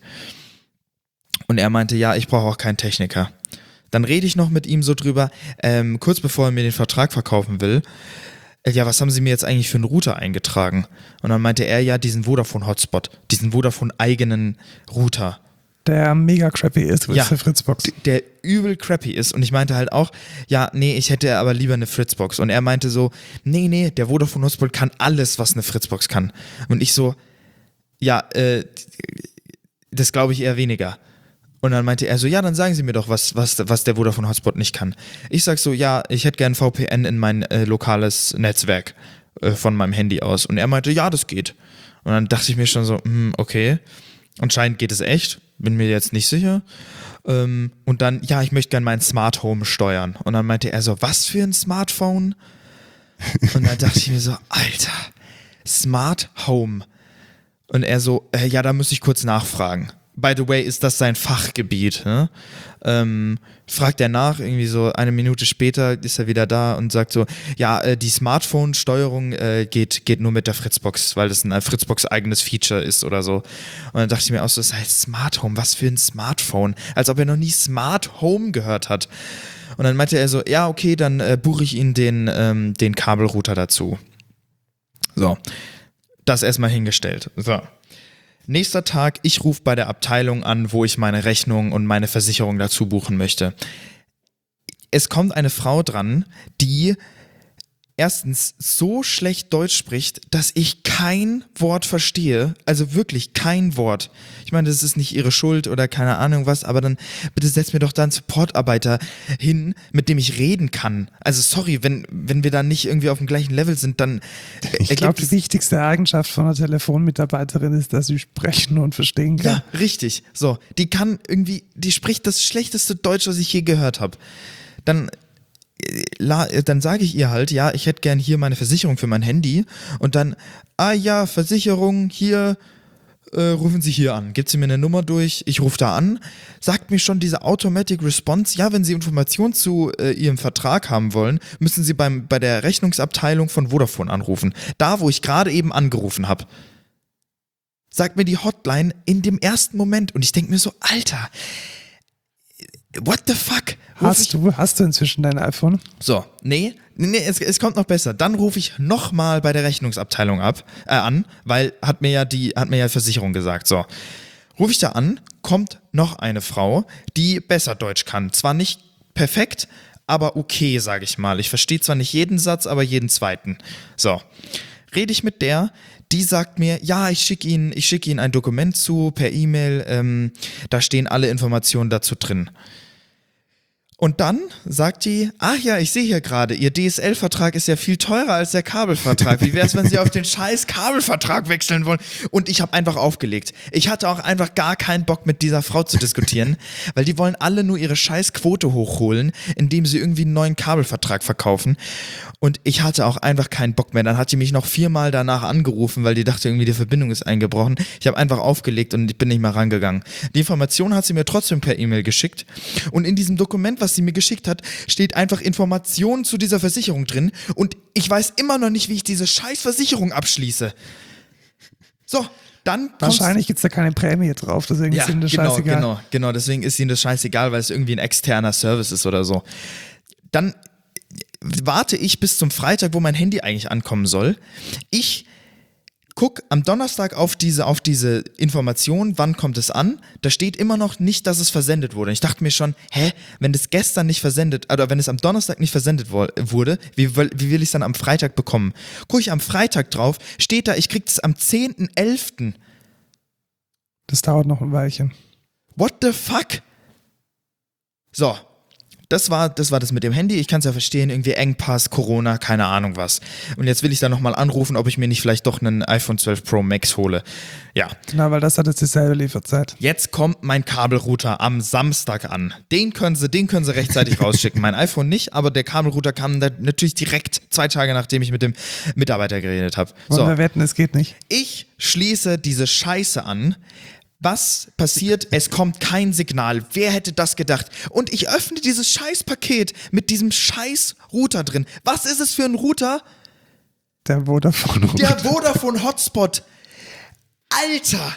Und er meinte, ja, ich brauche auch keinen Techniker. Dann rede ich noch mit ihm so drüber, ähm, kurz bevor er mir den Vertrag verkaufen will. Ja, was haben Sie mir jetzt eigentlich für einen Router eingetragen? Und dann meinte er, ja, diesen Vodafone-Hotspot, diesen Vodafone-eigenen Router. Der mega crappy ist, Ja, für Fritzbox. Der übel crappy ist. Und ich meinte halt auch, ja, nee, ich hätte aber lieber eine Fritzbox. Und er meinte so, nee, nee, der Vodafone-Hotspot kann alles, was eine Fritzbox kann. Und ich so, ja, äh, das glaube ich eher weniger. Und dann meinte er so, ja, dann sagen Sie mir doch, was, was, was der Vodafone Hotspot nicht kann. Ich sag so, ja, ich hätte gern V P N in mein äh, lokales Netzwerk äh, von meinem Handy aus. Und er meinte, ja, das geht. Und dann dachte ich mir schon so, hm, okay, anscheinend geht es echt, bin mir jetzt nicht sicher. Ähm, und dann, ja, ich möchte gern mein Smart Home steuern. Und dann meinte er so, was für ein Smartphone? Und dann dachte ich mir so, Alter, Smart Home. Und er so, äh, ja, da muss ich kurz nachfragen. By the way, ist das sein Fachgebiet. Ne? Ähm, fragt er nach, irgendwie so eine Minute später ist er wieder da und sagt so, ja, äh, die Smartphone-Steuerung äh, geht, geht nur mit der Fritzbox, weil das ein Fritzbox-eigenes Feature ist oder so. Und dann dachte ich mir auch so, das heißt Smart Home, was für ein Smartphone? Als ob er noch nie Smart Home gehört hat. Und dann meinte er so, ja, okay, dann äh, buche ich Ihnen den, ähm, den Kabelrouter dazu. So, das erstmal hingestellt. So. Nächster Tag, ich rufe bei der Abteilung an, wo ich meine Rechnung und meine Versicherung dazu buchen möchte. Es kommt eine Frau dran, die erstens so schlecht Deutsch spricht, dass ich kein Wort verstehe. Also wirklich kein Wort. Ich meine, das ist nicht ihre Schuld oder keine Ahnung was, aber dann bitte setz mir doch da einen Supportarbeiter hin, mit dem ich reden kann. Also sorry, wenn, wenn wir da nicht irgendwie auf dem gleichen Level sind, dann... Ich glaube, die wichtigste Eigenschaft von einer Telefonmitarbeiterin ist, dass sie sprechen und verstehen kann. Ja, richtig. So, die kann irgendwie, die spricht das schlechteste Deutsch, was ich je gehört habe. Dann... dann sage ich ihr halt, ja, ich hätte gern hier meine Versicherung für mein Handy und dann, ah ja, Versicherung, hier, äh, rufen Sie hier an, gibt sie mir eine Nummer durch, ich rufe da an, sagt mir schon diese Automatic Response, ja, wenn Sie Informationen zu äh, Ihrem Vertrag haben wollen, müssen Sie beim, bei der Rechnungsabteilung von Vodafone anrufen, da, wo ich gerade eben angerufen habe. Sagt mir die Hotline in dem ersten Moment und ich denke mir so, Alter, what the fuck? Hast du, hast du inzwischen dein iPhone? So, nee, nee, es, es kommt noch besser. Dann rufe ich nochmal bei der Rechnungsabteilung ab, äh, an, weil hat mir ja die, hat mir ja Versicherung gesagt. So, rufe ich da an, kommt noch eine Frau, die besser Deutsch kann. Zwar nicht perfekt, aber okay, sage ich mal. Ich verstehe zwar nicht jeden Satz, aber jeden zweiten. So, rede ich mit der. Die sagt mir, ja, ich schicke Ihnen, ich schicke Ihnen ein Dokument zu per E-Mail. Ähm, da stehen alle Informationen dazu drin. Und dann sagt die, ach ja, ich sehe hier gerade, Ihr D S L-Vertrag ist ja viel teurer als der Kabelvertrag. Wie wäre es, wenn Sie auf den scheiß Kabelvertrag wechseln wollen? Und ich habe einfach aufgelegt. Ich hatte auch einfach gar keinen Bock, mit dieser Frau zu diskutieren, weil die wollen alle nur ihre scheiß Quote hochholen, indem sie irgendwie einen neuen Kabelvertrag verkaufen. Und ich hatte auch einfach keinen Bock mehr. Dann hat die mich noch viermal danach angerufen, weil die dachte, irgendwie die Verbindung ist eingebrochen. Ich habe einfach aufgelegt und ich bin nicht mehr rangegangen. Die Information hat sie mir trotzdem per E-Mail geschickt. Und in diesem Dokument, was sie mir geschickt hat, steht einfach Informationen zu dieser Versicherung drin. Und ich weiß immer noch nicht, wie ich diese scheiß Versicherung abschließe. So, dann Wahrscheinlich gibt es da keine Prämie drauf, deswegen ja, ist ihnen das genau, scheißegal. Genau, genau, deswegen ist ihnen das scheißegal, weil es irgendwie ein externer Service ist oder so. Dann warte ich bis zum Freitag, wo mein Handy eigentlich ankommen soll. Ich guck am Donnerstag auf diese, auf diese Information, wann kommt es an. Da steht immer noch nicht, dass es versendet wurde. Ich dachte mir schon, hä, wenn das gestern nicht versendet, oder wenn es am Donnerstag nicht versendet wo, wurde, wie, wie will ich es dann am Freitag bekommen? Gucke ich am Freitag drauf, steht da, ich krieg es am zehnten elften Das dauert noch ein Weilchen. What the fuck? So. Das war, das war das mit dem Handy. Ich kann es ja verstehen, irgendwie Engpass, Corona, keine Ahnung was. Und jetzt will ich da nochmal anrufen, ob ich mir nicht vielleicht doch einen iPhone zwölf Pro Max hole. Ja. Genau, weil das hat jetzt dieselbe Lieferzeit. Jetzt kommt mein Kabelrouter am Samstag an. Den können sie, den können sie rechtzeitig rausschicken. Mein iPhone nicht, aber der Kabelrouter kam da natürlich direkt zwei Tage, nachdem ich mit dem Mitarbeiter geredet habe. Wollen wir wetten, es geht nicht? Ich schließe diese Scheiße an. Was passiert? Es kommt kein Signal. Wer hätte das gedacht? Und ich öffne dieses Scheißpaket mit diesem scheiß Router drin. Was ist es für ein Router? Der Vodafone Router. Der Vodafone Hotspot. Alter.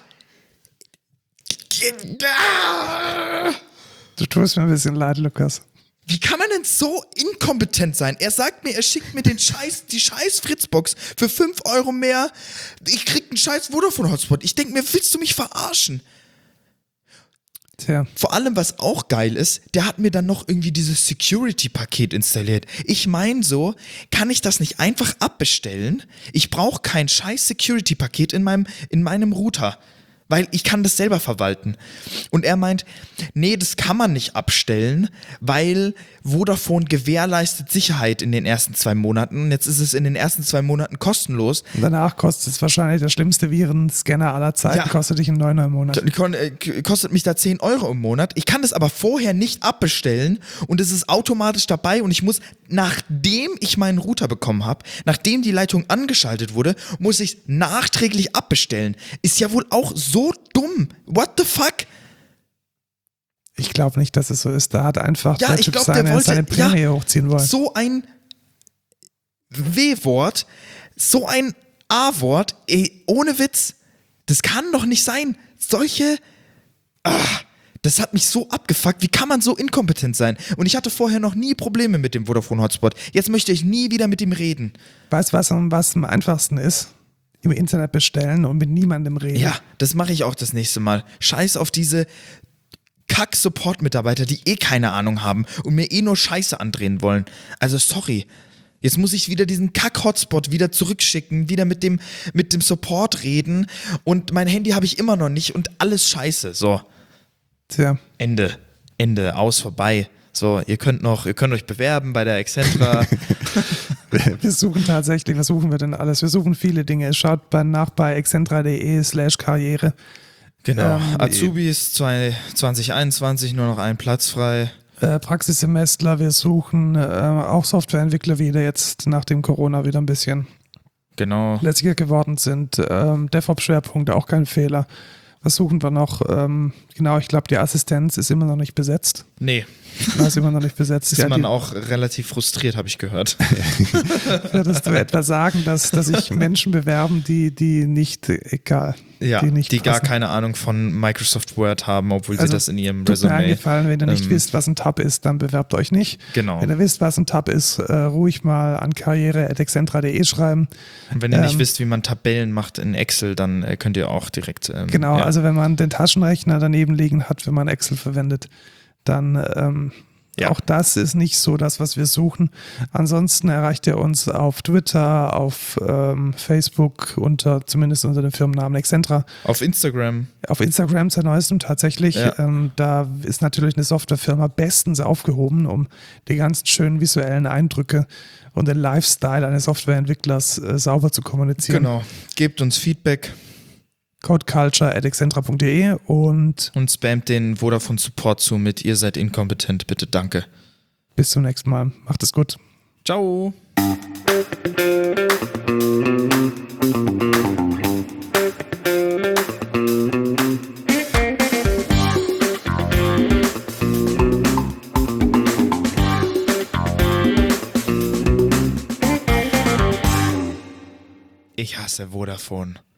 Du tust mir ein bisschen leid, Lukas. Wie kann man denn so inkompetent sein? Er sagt mir, er schickt mir den Scheiß, die scheiß Fritzbox für fünf Euro mehr. Ich krieg einen scheiß Vodafone-Hotspot. Ich denke mir, willst du mich verarschen? Tja. Vor allem, was auch geil ist, der hat mir dann noch irgendwie dieses Security-Paket installiert. Ich meine so, kann ich das nicht einfach abbestellen? Ich brauche kein scheiß Security-Paket in meinem, in meinem Router. Weil ich kann das selber verwalten. Und er meint, nee, das kann man nicht abstellen, weil Vodafone gewährleistet Sicherheit in den ersten zwei Monaten. Und jetzt ist es in den ersten zwei Monaten kostenlos. Und danach kostet es wahrscheinlich der schlimmste Virenscanner aller Zeiten, Ja. kostet dich einen Neuner im Monat. Kostet mich da zehn Euro im Monat. Ich kann das aber vorher nicht abbestellen und es ist automatisch dabei und ich muss, nachdem ich meinen Router bekommen habe, nachdem die Leitung angeschaltet wurde, muss ich es nachträglich abbestellen. Ist ja wohl auch so dumm. What the fuck? Ich glaube nicht, dass es so ist. Da hat einfach Ja, der ich Typ glaub, der seine, wollte- seine Prämie ja, hochziehen wollen. So ein W-Wort, so ein A-Wort, ey, ohne Witz, das kann doch nicht sein. Solche, ah, das hat mich so abgefuckt. Wie kann man so inkompetent sein? Und ich hatte vorher noch nie Probleme mit dem Vodafone Hotspot. Jetzt möchte ich nie wieder mit ihm reden. Weißt du, was, was am einfachsten ist? Im Internet bestellen und mit niemandem reden. Ja, das mache ich auch das nächste Mal. Scheiß auf diese Kack-Support-Mitarbeiter, die eh keine Ahnung haben und mir eh nur Scheiße andrehen wollen. Also sorry. Jetzt muss ich wieder diesen Kack-Hotspot wieder zurückschicken, wieder mit dem, mit dem Support reden und mein Handy habe ich immer noch nicht und alles Scheiße. So. Tja. Ende. Ende. Aus, vorbei. So, ihr könnt noch, ihr könnt euch bewerben bei der Excentra. Wir suchen tatsächlich, was suchen wir denn alles? Wir suchen viele Dinge. Schaut bei, nach bei excentra.de slash Karriere. Genau. Ähm, Azubis zwanzig einundzwanzig, nur noch ein Platz frei. Äh, Praxissemestler, wir suchen äh, auch Softwareentwickler wieder jetzt nach dem Corona wieder ein bisschen Genau. lässiger geworden sind. Ähm, DevOps-Schwerpunkt, auch kein Fehler. Was suchen wir noch? Ähm, genau, ich glaube, die Assistenz ist immer noch nicht besetzt. Nee. Da ist immer noch nicht besetzt. Ist Ja, man die, auch relativ frustriert, habe ich gehört. würdest du etwa sagen, dass, dass sich Menschen bewerben, die, die nicht, egal, Ja, die nicht die gar passen? keine Ahnung von Microsoft Word haben, obwohl Also, sie das in ihrem Tut mir Resume... eingefallen, wenn ihr nicht ähm, wisst, was ein Tab ist, dann bewerbt euch nicht. Genau. Wenn ihr wisst, was ein Tab ist, äh, ruhig mal an karriere at excentra.de schreiben. Und wenn ihr nicht ähm, wisst, wie man Tabellen macht in Excel, dann äh, könnt ihr auch direkt... Ähm, Genau, ja. also wenn man den Taschenrechner daneben liegen hat, wenn man Excel verwendet, dann ähm, Ja. Auch das ist nicht so das, was wir suchen. Ansonsten erreicht ihr uns auf Twitter, auf ähm, Facebook, unter zumindest unter dem Firmennamen Excentra. Auf Instagram. Auf Instagram seit neuestem tatsächlich. Ja. Ähm, da ist natürlich eine Softwarefirma bestens aufgehoben, um die ganzen schönen visuellen Eindrücke und den Lifestyle eines Softwareentwicklers äh, sauber zu kommunizieren. Genau. Gebt uns Feedback. codeculture at excentra punkt de und Und spamt den Vodafone Support zu mit ihr seid inkompetent, bitte danke. bis zum nächsten Mal. Macht es gut. Ciao. Ich hasse Vodafone.